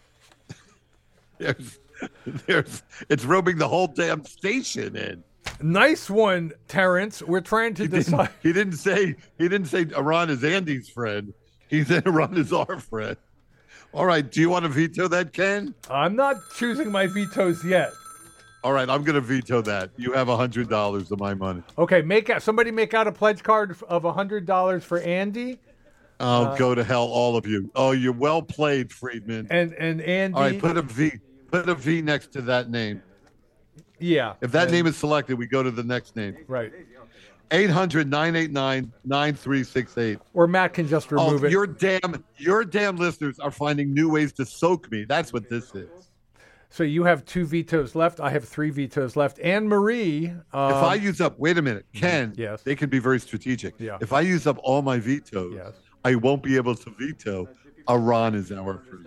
It's roping the whole damn station in. Nice one, Terrence. We're trying to decide. He didn't say Iran is Andy's friend. He said Iran is our friend. All right. Do you want to veto that, Ken? I'm not choosing my vetoes yet. All right. I'm going to veto that. You have $100 of my money. Okay, somebody make out a pledge card of $100 for Andy. Oh, go to hell, all of you. Oh, you're well played, Friedman. And Andy. All right, put a V next to that name. Yeah. If that name is selected, we go to the next name. Right. 800-989-9368. Or Matt can just remove it. Your damn listeners are finding new ways to soak me. That's what this is. So you have 2 vetoes left. I have 3 vetoes left. Anne Marie. If I use up, wait a minute, Ken. Yes. They can be very strategic. Yeah. If I use up all my vetoes, Yes. I won't be able to veto Iran is our friend.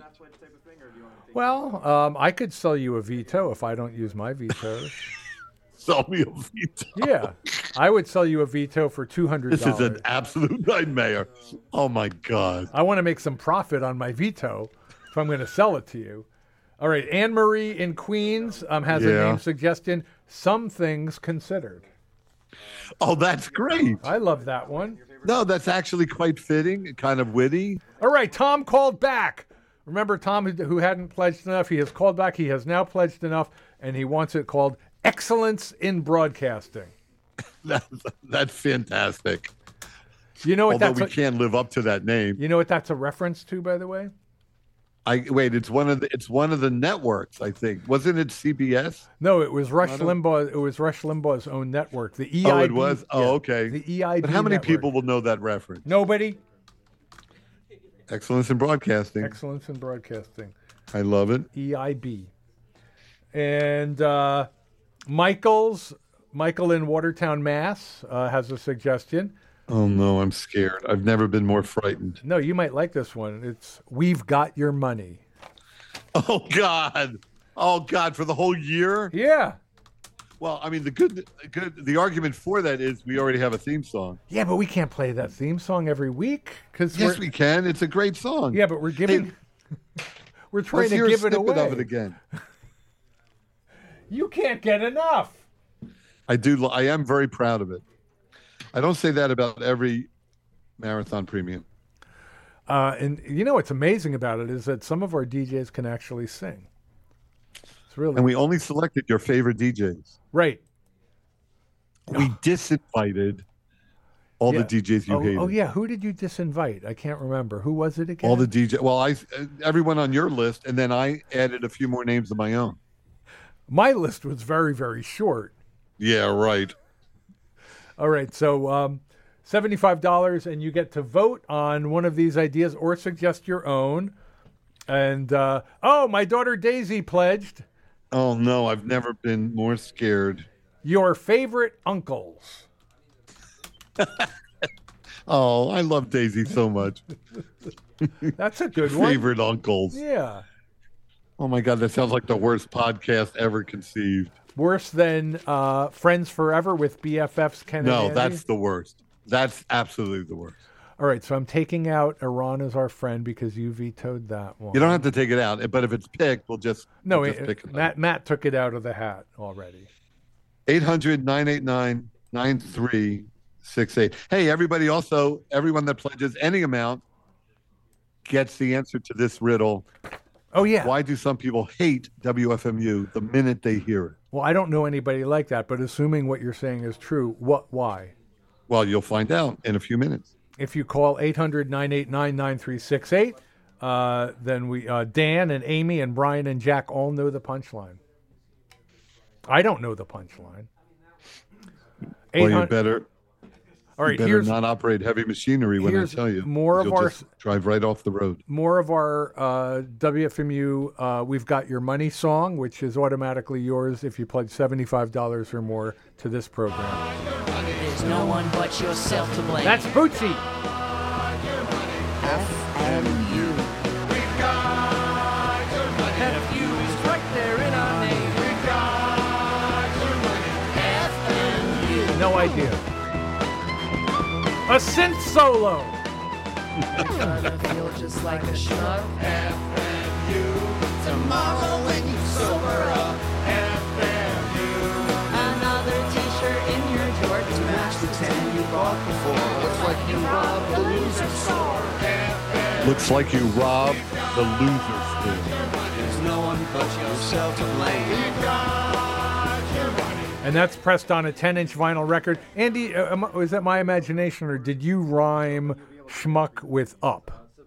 Well, I could sell you a veto if I don't use my vetoes. Sell me a veto. Yeah, I would sell you a veto for $200. This is an absolute nightmare. Oh my God. I want to make some profit on my veto, so I'm going to sell it to you. All right, Anne Marie in Queens has a name suggestion. Some Things Considered. Oh, that's great. I love that one. No, that's actually quite fitting, kind of witty. All right, Tom called back. Remember Tom who hadn't pledged enough? He has called back. He has now pledged enough, and he wants it called Excellence in broadcasting. That's fantastic. You know what Although that's we can't live up to that name. You know what that's a reference to, by the way? It's one of the networks, I think. Wasn't it CBS? No, it was Rush Limbaugh. It was Rush Limbaugh's own network, the EIB. Oh, it was? Oh, yeah, okay. The EIB. But how many network. people will know that reference? Nobody. Excellence in broadcasting. Excellence in broadcasting. I love it. EIB. And Michael in Watertown, Mass. Has a suggestion. Oh no, I'm scared. I've never been more frightened. No, you might like this one. It's "We've Got Your Money." Oh God. Oh God, for the whole year? Yeah. Well, I mean, the argument for that is we already have a theme song. Yeah, but we can't play that theme song every week because yes, we can. It's a great song. Yeah, but we're giving. We're trying to give it away. Of it again. You can't get enough. I do. I am very proud of it. I don't say that about every Marathon Premium. And you know what's amazing about it is that some of our DJs can actually sing. It's really. And we only selected your favorite DJs. Right. We disinvited all the DJs you hated. Oh yeah, who did you disinvite? I can't remember. Who was it again? All the DJ. Well, everyone on your list, and then I added a few more names of my own. My list was very, very short. Yeah, right. All right, so $75, and you get to vote on one of these ideas or suggest your own. And my daughter Daisy pledged. Oh no, I've never been more scared. Your favorite uncles. Oh, I love Daisy so much. That's a good one. Favorite uncles. Yeah. Oh my God, that sounds like the worst podcast ever conceived. Worse than Friends Forever with BFFs Ken and No, Andy? that's the worst. That's absolutely the worst. All right, so I'm taking out Iran as our friend because you vetoed that one. You don't have to take it out, but if it's picked, we'll just pick it. Matt took it out of the hat already. 800-989-9368. Hey, everybody! Also, everyone that pledges any amount gets the answer to this riddle. Oh yeah. Why do some people hate WFMU the minute they hear it? Well, I don't know anybody like that, but assuming what you're saying is true, why? Well, you'll find out in a few minutes. If you call 800-989-9368, then we Dan and Amy and Brian and Jack all know the punchline. I don't know the punchline. Well, you better. All right, here's not operate heavy machinery when I tell you. More of our just drive right off the road. More of our WFMU "We've Got Your Money" song, which is automatically yours if you pledge $75 or more to this program. There's no one but yourself to blame. That's Bootsy. FMU. We've got your money. FMU is right there in our name. We've got your money. FMU. No idea. A synth solo. Gonna feel just like a schmuck. FMU. Tomorrow when you sober up. FMU. Another t-shirt in your drawer to match the 10 you bought before. Looks like you robbed the loser store. Looks like you robbed the loser store. There's no one but yourself to blame. We've got your money. And that's pressed on a 10-inch vinyl record. Andy, was that my imagination, or did you rhyme schmuck with up?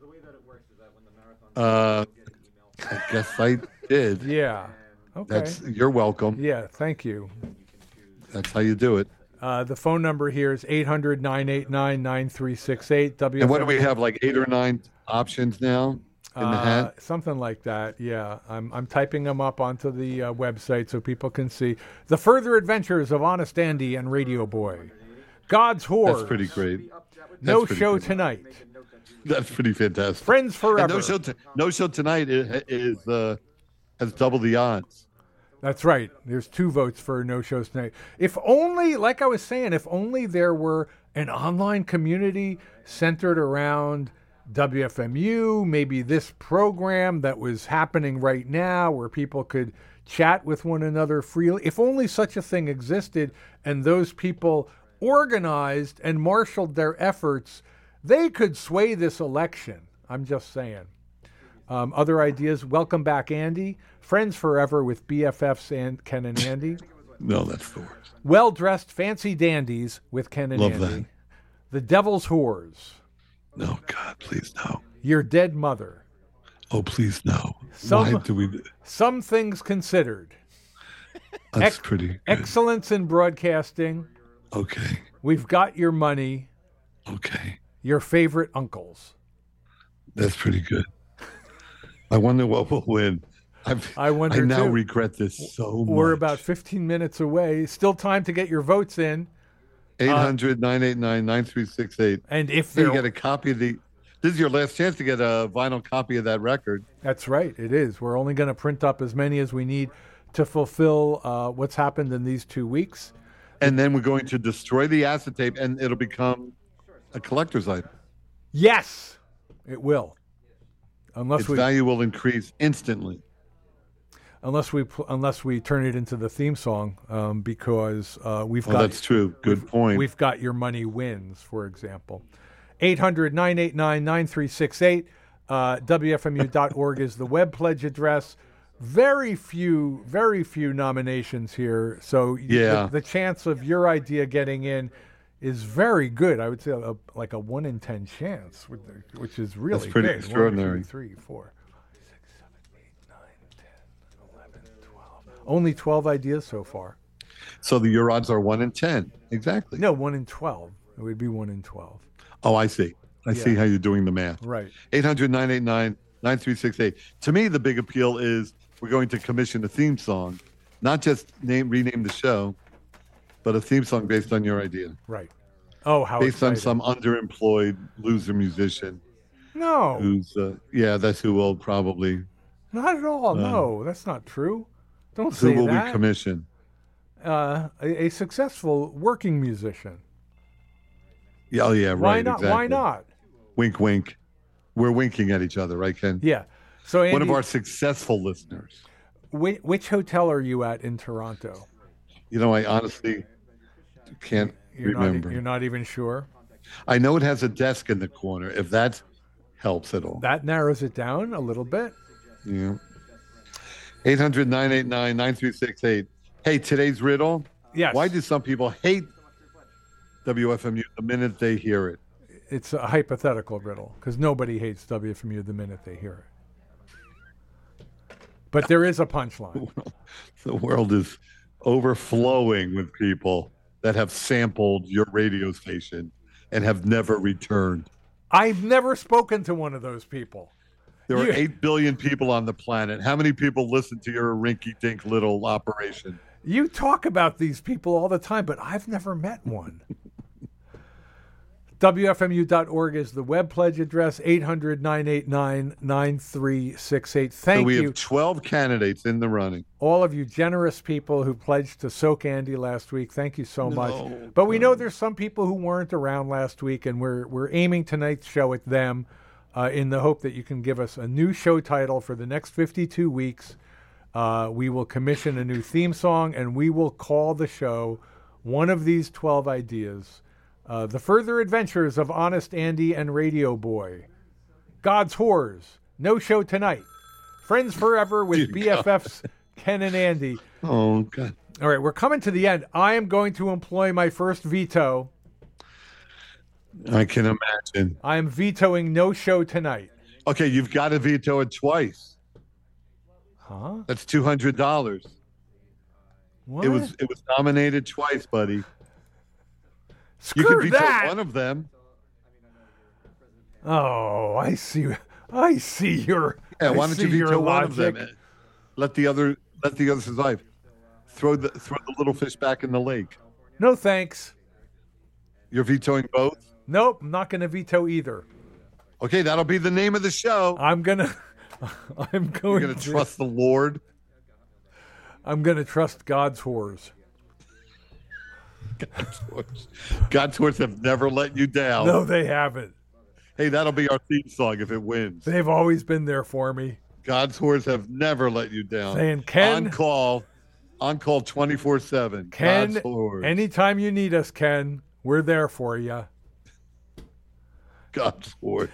I guess I did. Yeah. Okay. You're welcome. Yeah, thank you. That's how you do it. The phone number here is 800-989-9368. And what do we have, like 8 or 9 options now in the hat? Something like that, yeah. I'm typing them up onto the website so people can see. The Further Adventures of Honest Andy and Radio Boy. God's Whores. That's pretty great. No Show Tonight. That's pretty fantastic. Friends Forever. And no show tonight is has double the odds. That's right. There's 2 votes for No Shows Tonight. If only, like I was saying, if only there were an online community centered around WFMU, maybe this program that was happening right now where people could chat with one another freely. If only such a thing existed and those people organized and marshaled their efforts, they could sway this election. I'm just saying. Other ideas, welcome back, Andy. Friends Forever with BFFs and Ken and Andy. No, that's the worst. Well-dressed fancy dandies with Ken and Love Andy. that. The Devil's Whores. No, God, please no. Your Dead Mother. Oh, please no. Why do we? Some Things Considered. That's pretty good. Excellence in Broadcasting. Okay. We've Got Your Money. Okay. Your Favorite Uncles. That's pretty good. I wonder what will win. I wonder I now too. regret this so much. We're about 15 minutes away. Still time to get your votes in. 800-989-9368. And if you get a copy of the... This is your last chance to get a vinyl copy of that record. That's right. It is. We're only going to print up as many as we need to fulfill what's happened in these 2 weeks. And then we're going to destroy the acetate, and it'll become a collector's item. Yes, it will. Its value will increase instantly. Unless we turn it into the theme song, because we've got... that's true. Good point. We've Got Your Money Wins, for example. 800-989-9368. WFMU.org is the web pledge address. Very few nominations here. So the chance of your idea getting in is very good. I would say like a 1 in 10 chance, which is really That's pretty good. extraordinary. 1, 2, 3, 4, 5, 6, 7, 8, 9, 10, 11, 12. Only 12 ideas so far. So your odds are 1 in 10. Exactly. No, 1 in 12. It would be 1 in 12. Oh, I see. I see how you're doing the math. Right. 800-989-9368. To me, the big appeal is we're going to commission a theme song, not just rename the show, but a theme song based on your idea. Right. Oh, how based exciting. on some underemployed loser musician. No. Who's that's who will probably. Not at all. No, that's not true. Don't say that. Who will we commission? A successful working musician. Yeah, oh yeah, Why right. not? Exactly. Why not? Wink, wink. We're winking at each other, right, Ken? Yeah. So Andy, one of our successful listeners. Which hotel are you at in Toronto? You know, I honestly can't remember. You're not even sure? I know it has a desk in the corner, if that helps at all. That narrows it down a little bit. Yeah. 800-989-9368. Hey, today's riddle. Yes. Why do some people hate WFMU the minute they hear it? It's a hypothetical riddle because nobody hates WFMU the minute they hear it. But there is a punchline. The world is overflowing with people that have sampled your radio station and have never returned. I've never spoken to one of those people. There are 8 billion people on the planet. How many people listen to your rinky-dink little operation? You talk about these people all the time, but I've never met one. WFMU.org is the web pledge address, 800-989-9368. Thank you. So we have 12 candidates in the running. All of you generous people who pledged to Soak Andy last week, thank you so much. But we know there's some people who weren't around last week, and we're aiming tonight's show at them in the hope that you can give us a new show title for the next 52 weeks. We will commission a new theme song, and we will call the show one of these 12 ideas. The Further Adventures of Honest Andy and Radio Boy. God's Whores. No show tonight. Friends Forever with BFFs Ken and Andy. Oh, God. All right, we're coming to the end. I am going to employ my first veto. I can imagine. I am vetoing no show tonight. Okay, you've got to veto it twice. Huh? That's $200. What? It was nominated twice, buddy. Screw you can veto that. one of them. Oh, I see your. Yeah, why don't you veto one of logic. them? Let the other survive. Throw the little fish back in the lake. No thanks. You're vetoing both? Nope, I'm not going to veto either. Okay, that'll be the name of the show. I'm going You're going to trust the Lord. I'm going to trust God's whores. God's whores have never let you down. No, they haven't. Hey, that'll be our theme song if it wins. They've always been there for me. God's whores have never let you down. Saying, Ken. On call 24/7. Ken, God's whores. anytime you need us, Ken, we're there for you. God's horse.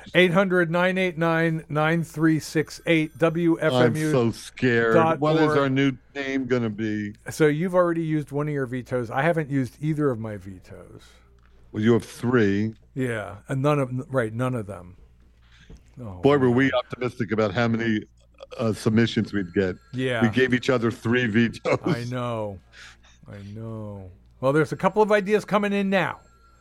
800-989-9368 WFMU. I'm so scared. What is our new name going to be? So you've already used one of your vetoes. I haven't used either of my vetoes. Well, you have 3. Yeah, and none of them. Oh, Boy, were we optimistic about how many submissions we'd get. Yeah. We gave each other 3 vetoes. I know. Well, there's a couple of ideas coming in now.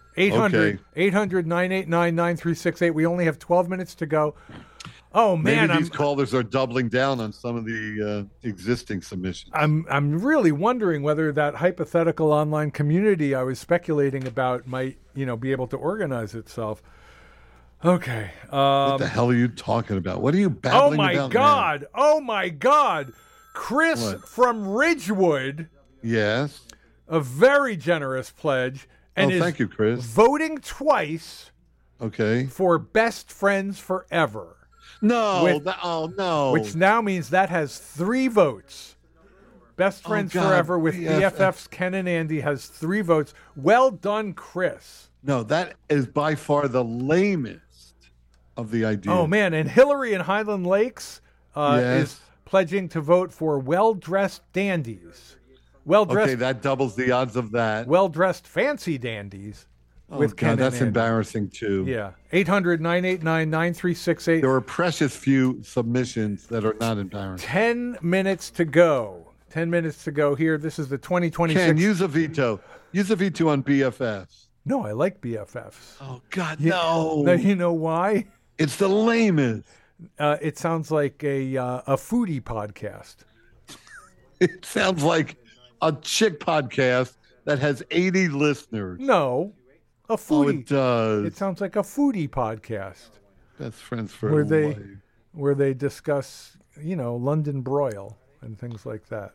800-989-9368. We only have 12 minutes to go. Oh, man. Maybe these callers are doubling down on some of the existing submissions. I'm really wondering whether that hypothetical online community I was speculating about might, be able to organize itself. Okay. What the hell are you talking about? What are you babbling about? Oh, my God. Chris from Ridgewood. Yes. A very generous pledge. And thank you, Chris. Voting twice. Okay. For Best Friends Forever. No. No. Which now means that has 3 votes. Best Friends Forever with BFFs Ken and Andy has 3 votes. Well done, Chris. No, that is by far the lamest of the ideas. Oh, man. And Hillary in Highland Lakes is pledging to vote for Well-Dressed Dandies. Okay, that doubles the odds of that. Well-dressed fancy dandies with Ken and that's Andy. embarrassing, too. Yeah. 800-989-9368. There are precious few submissions that are not embarrassing. 10 minutes to go. 10 minutes to go here. This is the 2026. Ken, use a veto. Use a veto on BFFs. No, I like BFFs. Oh, God, no. You know why? It's the lamest. It sounds like a foodie podcast. It sounds like a chick podcast that has 80 listeners. No, a foodie. Oh, it does. It sounds like a foodie podcast. Best Friends Forever. Where they discuss, London broil and things like that.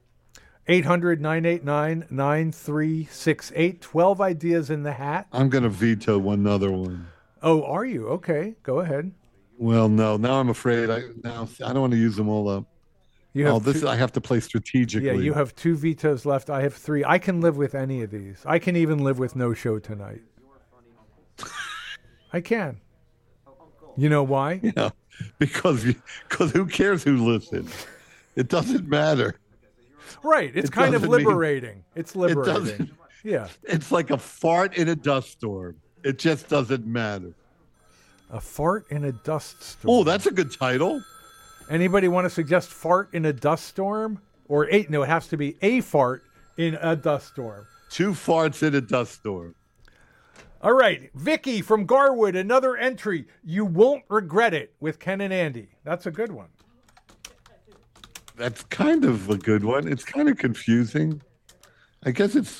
800-989-9368. 12 ideas in the hat. I'm going to veto one other one. Oh, are you? Okay, go ahead. Well, no. Now I'm afraid. I don't want to use them all up. I have to play strategically. Yeah, you have 2 vetoes left. I have 3. I can live with any of these. I can even live with no show tonight. I can. You know why? Yeah, because who cares who listens? It doesn't matter. Right. It's kind of liberating. It's liberating. Yeah. It's like a fart in a dust storm. It just doesn't matter. A fart in a dust storm. Oh, that's a good title. Anybody want to suggest fart in a dust storm? It has to be a fart in a dust storm. 2 farts in a dust storm. All right. Vicky from Garwood, another entry. You won't regret it with Ken and Andy. That's a good one. That's kind of a good one. It's kind of confusing. I guess it's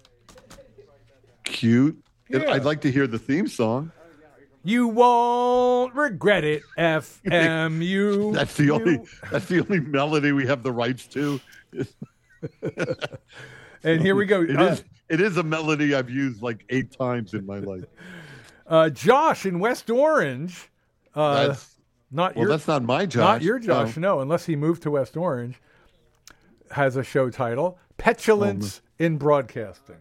cute. Yeah. I'd like to hear the theme song. You won't regret it, FMU. That's the only melody we have the rights to. And here we go. It is a melody I've used like 8 times in my life. Josh in West Orange. That's not my Josh. Not your Josh, no, unless he moved to West Orange. Has a show title, Petulance in Broadcasting.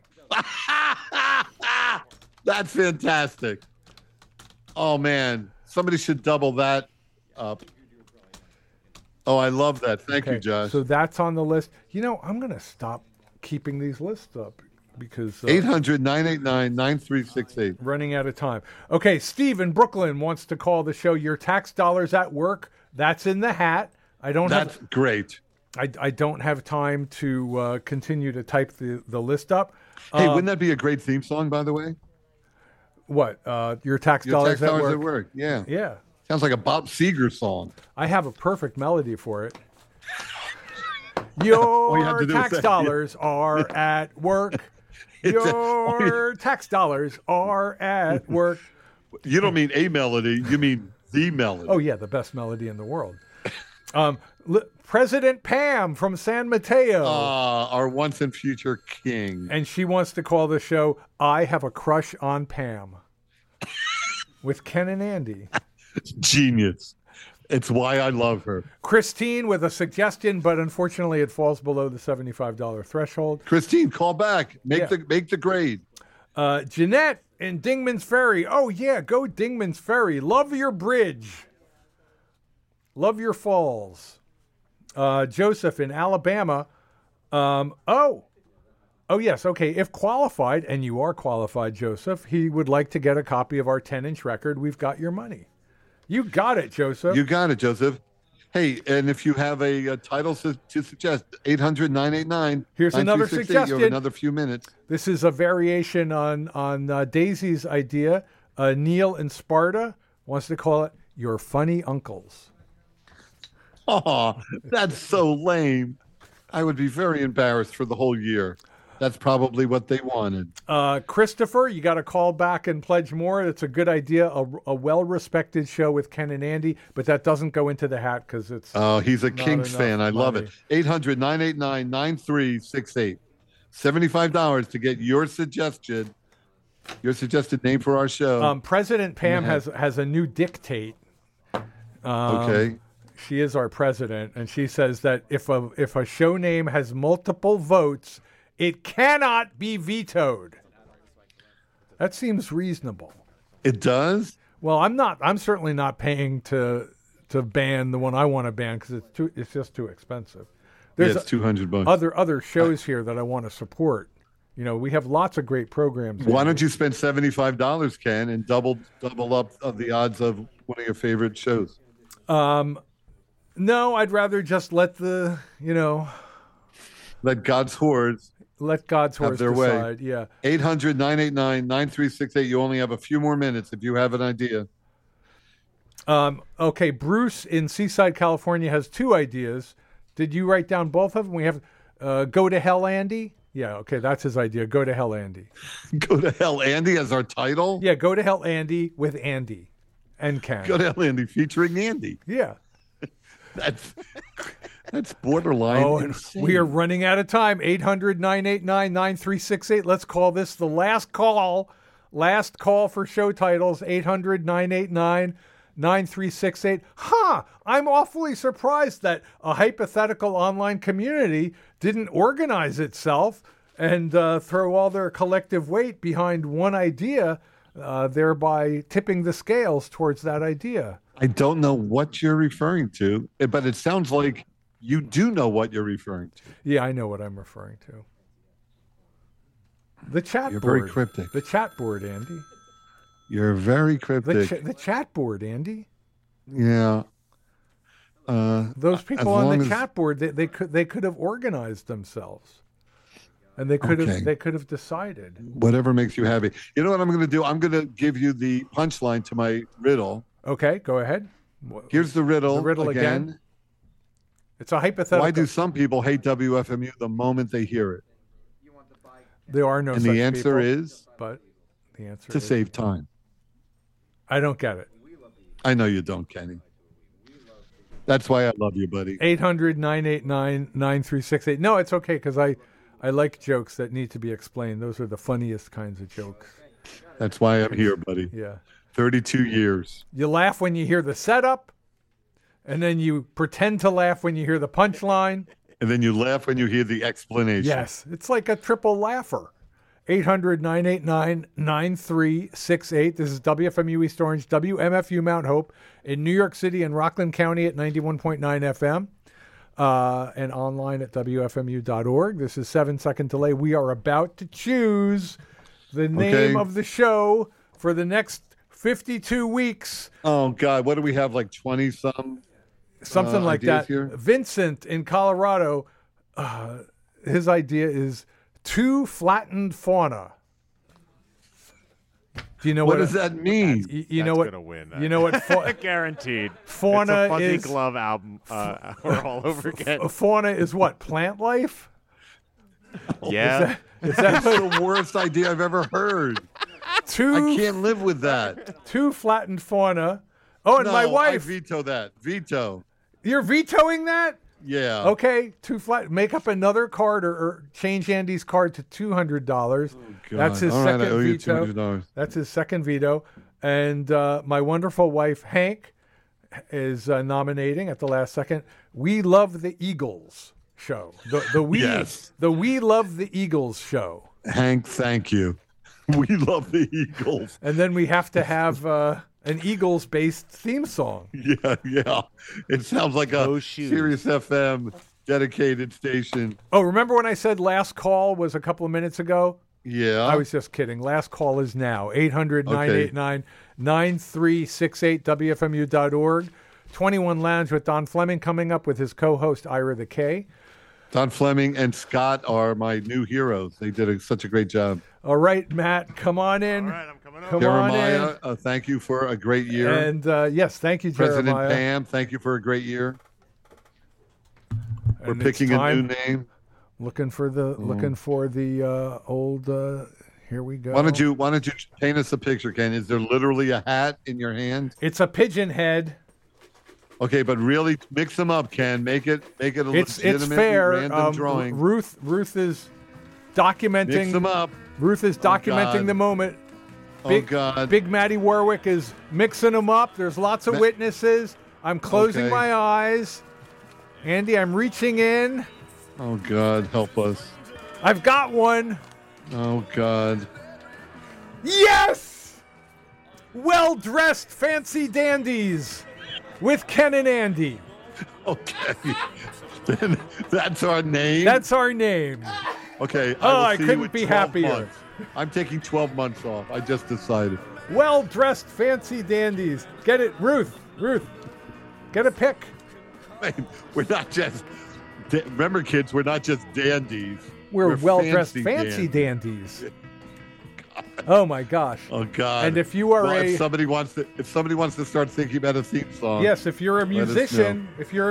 That's fantastic. Oh, man. Somebody should double that up. Oh, I love that. Thank you, Josh. So that's on the list. I'm going to stop keeping these lists up because 800-989-9368. Running out of time. Okay, Steve in Brooklyn wants to call the show Your Tax Dollars at Work. That's in the hat. That's great. I don't have time to continue to type the list up. Hey, wouldn't that be a great theme song, by the way? What? Your tax dollars at work? Yeah. Yeah. Sounds like a Bob Seger song. I have a perfect melody for it. Your tax dollars are at work. Your tax dollars are at work. You don't mean a melody. You mean the melody. Oh, yeah. The best melody in the world. President Pam from San Mateo. Our once and future king. And she wants to call the show I Have a Crush on Pam with Ken and Andy. Genius. It's why I love her. Christine with a suggestion, but unfortunately it falls below the $75 threshold. Christine, call back. Make the grade. Jeanette in Dingman's Ferry. Oh, yeah, go Dingman's Ferry. Love your bridge. Love your falls. Joseph in Alabama. Oh, yes. Okay. If qualified, and you are qualified, Joseph, he would like to get a copy of our 10-inch record. We've got your money. You got it, Joseph. You got it, Joseph. Hey, and if you have a title to suggest, 800-989. Here's another 9368. suggestion. You have another few minutes. This is a variation on Daisy's idea. Neil in Sparta wants to call it Your Funny Uncles. Oh, that's so lame. I would be very embarrassed for the whole year. That's probably what they wanted. Christopher, you got to call back and pledge more. It's a good idea. A well-respected show with Ken and Andy, but that doesn't go into the hat because it's. Oh, he's a not Kings enough fan. I love money. it. 800-989-9368. $75 to get your suggested name for our show. President Pam has a new dictate. Okay. She is our president, and she says that if a show name has multiple votes, it cannot be vetoed. That seems reasonable. It does? Well, I'm certainly not paying to ban the one I want to ban because it's just too expensive. There's it's $200. Other shows here that I want to support. You know, we have lots of great programs. Why don't you spend $75, Ken, and double up of the odds of one of your favorite shows? No, I'd rather just let God's hordes have their decide. way. Yeah. 800-989-9368. You only have a few more minutes if you have an idea. Okay, Bruce in Seaside, California has two ideas. Did you write down both of them? We have Go to Hell, Andy. Yeah, okay, that's his idea. Go to Hell, Andy. Go to Hell, Andy as our title? Yeah, Go to Hell, Andy with Andy and Ken. Go to Hell, Andy featuring Andy. Yeah. That's borderline insane. We are running out of time. 800-989-9368. Let's call this the last call. Last call for show titles. 800-989-9368. I'm awfully surprised that a hypothetical online community didn't organize itself and throw all their collective weight behind one idea, thereby tipping the scales towards that idea. I don't know what you're referring to, but it sounds like you do know what you're referring to. Yeah, I know what I'm referring to. The chat You're board. very cryptic. The chat board, Andy. You're very cryptic. The chat board, Andy. Yeah. Those people on the chat board, they could have organized themselves, and they could have decided. Whatever makes you happy. You know what I'm going to do? I'm going to give you the punchline to my riddle. Okay, go ahead. Here's the riddle. The riddle again. It's a hypothetical. Why do some people hate WFMU the moment they hear it? There are no and such the answer people, is but the answer to is save time. I don't get it. I know you don't, Kenny. That's why I love you, buddy. 800-989-9368. No, it's okay because I like jokes that need to be explained. Those are the funniest kinds of jokes. That's why I'm here, buddy. Yeah. 32 years. You laugh when you hear the setup, and then you pretend to laugh when you hear the punchline. And then you laugh when you hear the explanation. Yes, it's like a triple laugher. 800-989-9368. This is WFMU East Orange, WMFU Mount Hope in New York City and Rockland County at 91.9 FM and online at WFMU.org. This is 7 Second Delay. We are about to choose the name of the show for the next 52 weeks. Oh, God. What do we have, like 20-some? Something like that. Here? Vincent in Colorado, his idea is two flattened fauna. Do you know what does that mean? You know what? Gonna win. You know what? Guaranteed. Fauna it's a Fuzzy is Glove album. We're all over again. Fauna is what? Plant life. Yeah. Is that the worst idea I've ever heard? I can't live with that. Two flattened fauna. Oh, and no, my wife. I veto that. Veto. You're vetoing that? Yeah. Okay. Make up another card or change Andy's card to $200. God. That's his All right, second I owe you veto. $200. That's his second veto. And my wonderful wife, Hank, is nominating at the last second. We Love the Eagles show. The We Love the Eagles show. Hank, thank you. We love the Eagles. And then we have to have an Eagles-based theme song. Yeah. It sounds like a Sirius FM dedicated station. Oh, remember when I said last call was a couple of minutes ago? Yeah. I was just kidding. Last call is now. 800-989-9368, WFMU.org. 21 Lounge with Don Fleming coming up with his co-host, Ira the K. Don Fleming and Scott are my new heroes. They did such a great job. All right, Matt, come on in. All right, I'm coming on. Jeremiah, thank you for a great year. And yes, thank you, President Jeremiah. Pam, thank you for a great year. We're And picking it's a new time. name. Looking for the old. Here we go. Why don't you paint us a picture, Ken? Is there literally a hat in your hand? It's a pigeon head. Okay, but really mix them up, Ken. Make it a It's legitimate fair. random drawing. Ruth is documenting. Mix them up. Ruth is documenting God. the moment. Oh God! Big Matty Warwick is mixing them up. There's lots of witnesses. I'm closing Okay. my eyes. Andy, I'm reaching in. Oh God, help us! I've got one. Oh God! Yes! Well-dressed fancy dandies with Ken and Andy. Okay, then that's our name. That's our name. Okay. Oh, will I see you couldn't in be 12 happier. months. I'm taking 12 months off. I just decided. Well-dressed fancy dandies. Get it, Ruth. Get a pick. Wait, we're not just. Remember, kids, we're not just dandies. We're well-dressed fancy dandies. Oh my gosh. Oh God. And if you are if somebody wants to start thinking about a theme song. Yes, if you're a let us musician,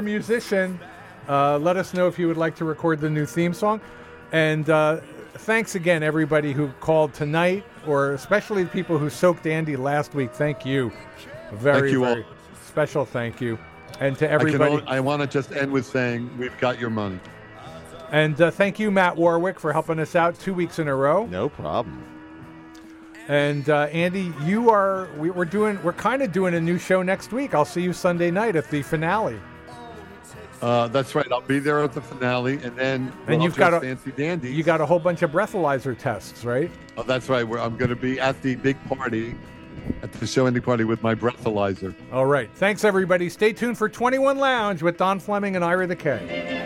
let us know if you would like to record the new theme song. And thanks again, everybody who called tonight, or especially the people who soaked Andy last week. Thank you. Very special thank you. And to everybody. I want to just end with saying we've got your money. And thank you, Matt Warwick, for helping us out 2 weeks in a row. No problem. And Andy, we're kind of doing a new show next week. I'll see you Sunday night at the finale. That's right. I'll be there at the finale, and then you've got fancy dandy. You got a whole bunch of breathalyzer tests, right? Oh, that's right. I'm going to be at the big party, at the show ending party with my breathalyzer. All right. Thanks, everybody. Stay tuned for 21 Lounge with Don Fleming and Ira the K.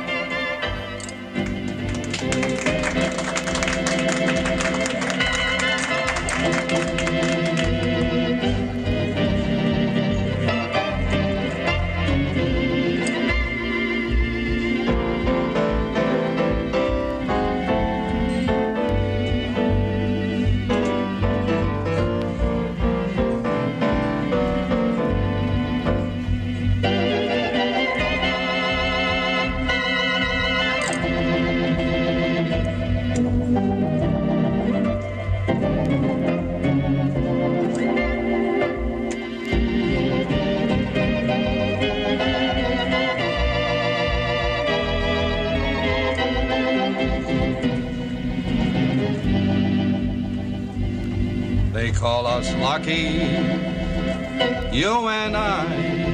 They call us lucky, you and I.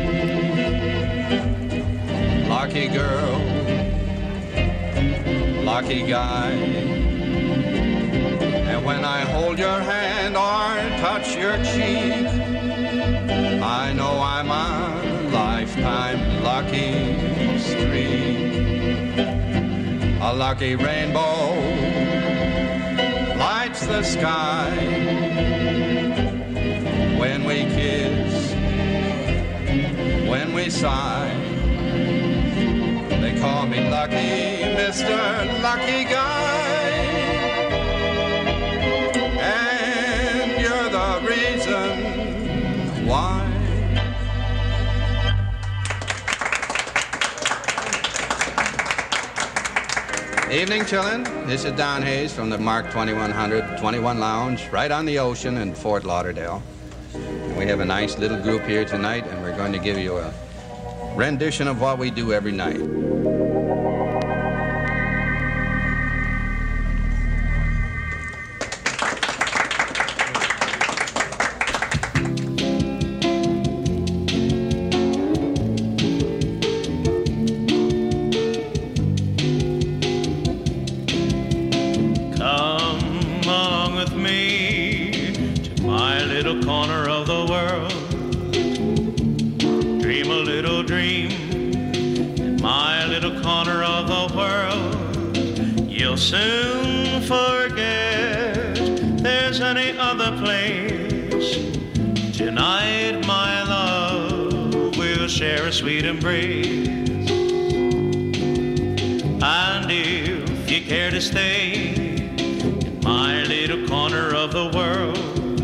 Lucky girl, lucky guy. And when I hold your hand or touch your cheek, I know I'm on a lifetime lucky streak. A lucky rainbow lights the sky when we kiss, when we sigh. They call me lucky, Mr. Lucky Guy. And you're the reason why. Evening, chillin'. This is Don Hayes from the Mark 2100 21 Lounge, right on the ocean in Fort Lauderdale. And we have a nice little group here tonight, and we're going to give you a rendition of what we do every night. Come along with me my little corner of the world. Dream a little dream in my little corner of the world. You'll soon forget there's any other place. Tonight, my love, we'll share a sweet embrace. And if you care to stay in my little corner of the world,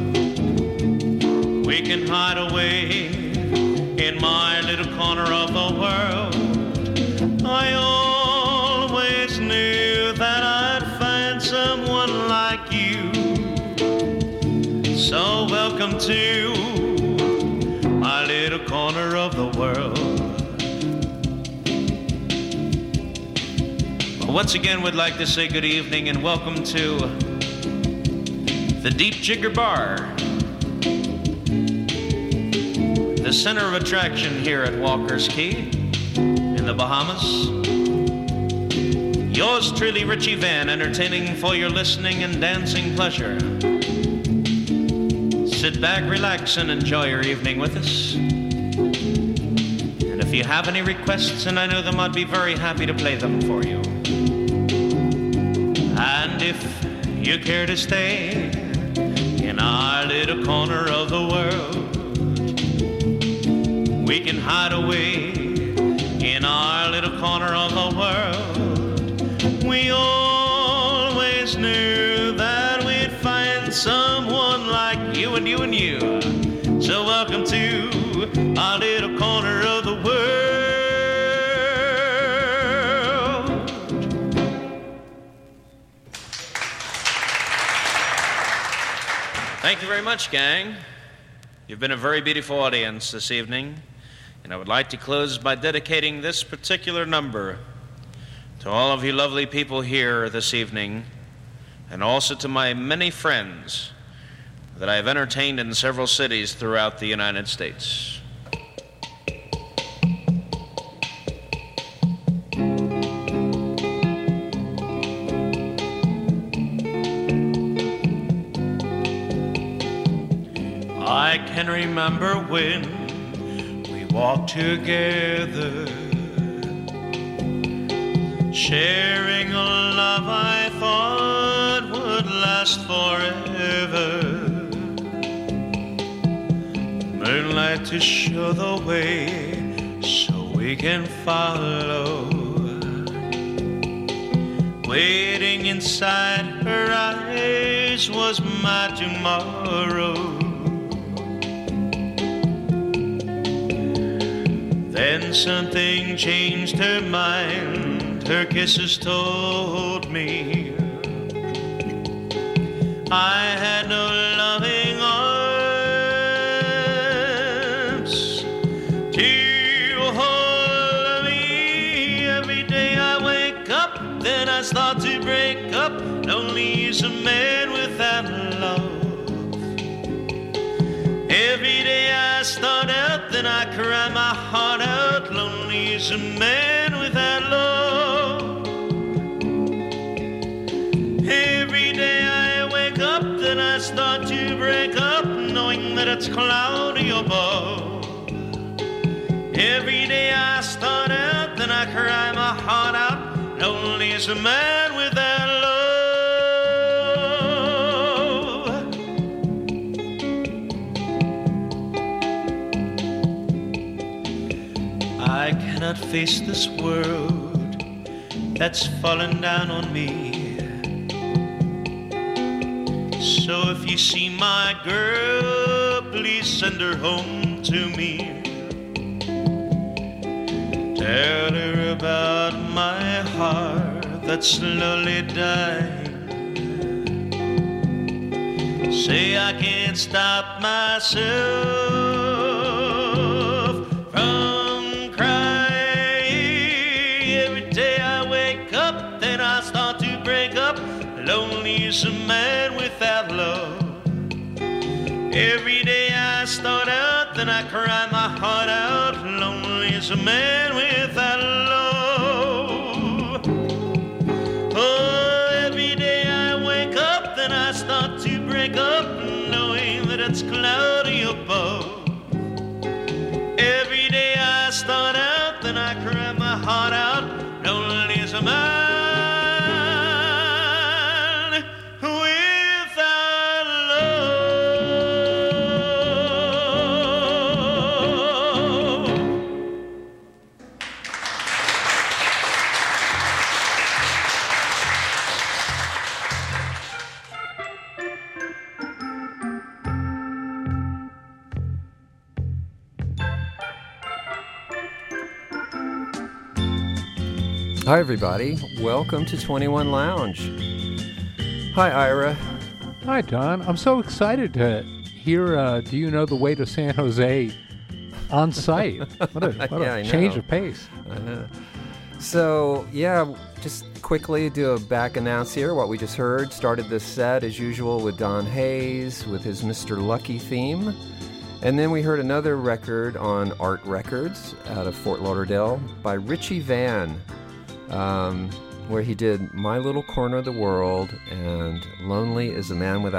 we can hide away in my little corner of the world. I always knew that I'd find someone like you. So welcome to my little corner of the world. Well, once again, we'd like to say good evening and welcome to the Deep Jigger Bar, the center of attraction here at Walker's Key in the Bahamas. Yours truly, Richie Van, entertaining for your listening and dancing pleasure. Sit back, relax, and enjoy your evening with us. And if you have any requests, and I know them, I'd be very happy to play them for you. And if you care to stay in our little corner of the world, we can hide away in our little corner of the world. We always knew that we'd find someone like you and you and you. So welcome to our little corner of the world. Thank you very much, gang. You've been a very beautiful audience this evening. And I would like to close by dedicating this particular number to all of you lovely people here this evening, and also to my many friends that I have entertained in several cities throughout the United States. I can remember when walk together, sharing a love I thought would last forever. Moonlight to show the way so we can follow. Waiting inside her eyes was my tomorrow. Then something changed her mind, her kisses told me I had no loving arms to hold me. Every day I wake up, then I start to break up. Lonely is a man without love. Every day I start out, then I cry my heart out. Lonely is a man without love. Every day I wake up, then I start to break up, knowing that it's cloudy above. Every day I start out, then I cry my heart out. Lonely is a man without love. I cannot face this world that's fallen down on me. So if you see my girl, please send her home to me. Tell her about my heart that's slowly dying. Say I can't stop myself from crying. Every day I wake up, then I start to break up. Lonely is a man without love. Every day I start out, then I cry my heart out. Lonely is a man without love. Oh, every day I wake up, then I start to break up, knowing that that's cloudy above. Every day I start out, then I cry my heart out. Lonely as a man without love. Hi, everybody. Welcome to 21 Lounge. Hi, Ira. Hi, Don. I'm so excited to hear Do You Know the Way to San Jose on site. What a change of pace. I know. So, yeah, just quickly do a back announce here. What we just heard started this set, as usual, with Don Hayes with his Mr. Lucky theme. And then we heard another record on Art Records out of Fort Lauderdale by Richie Van, where he did My Little Corner of the World and Lonely is a Man Without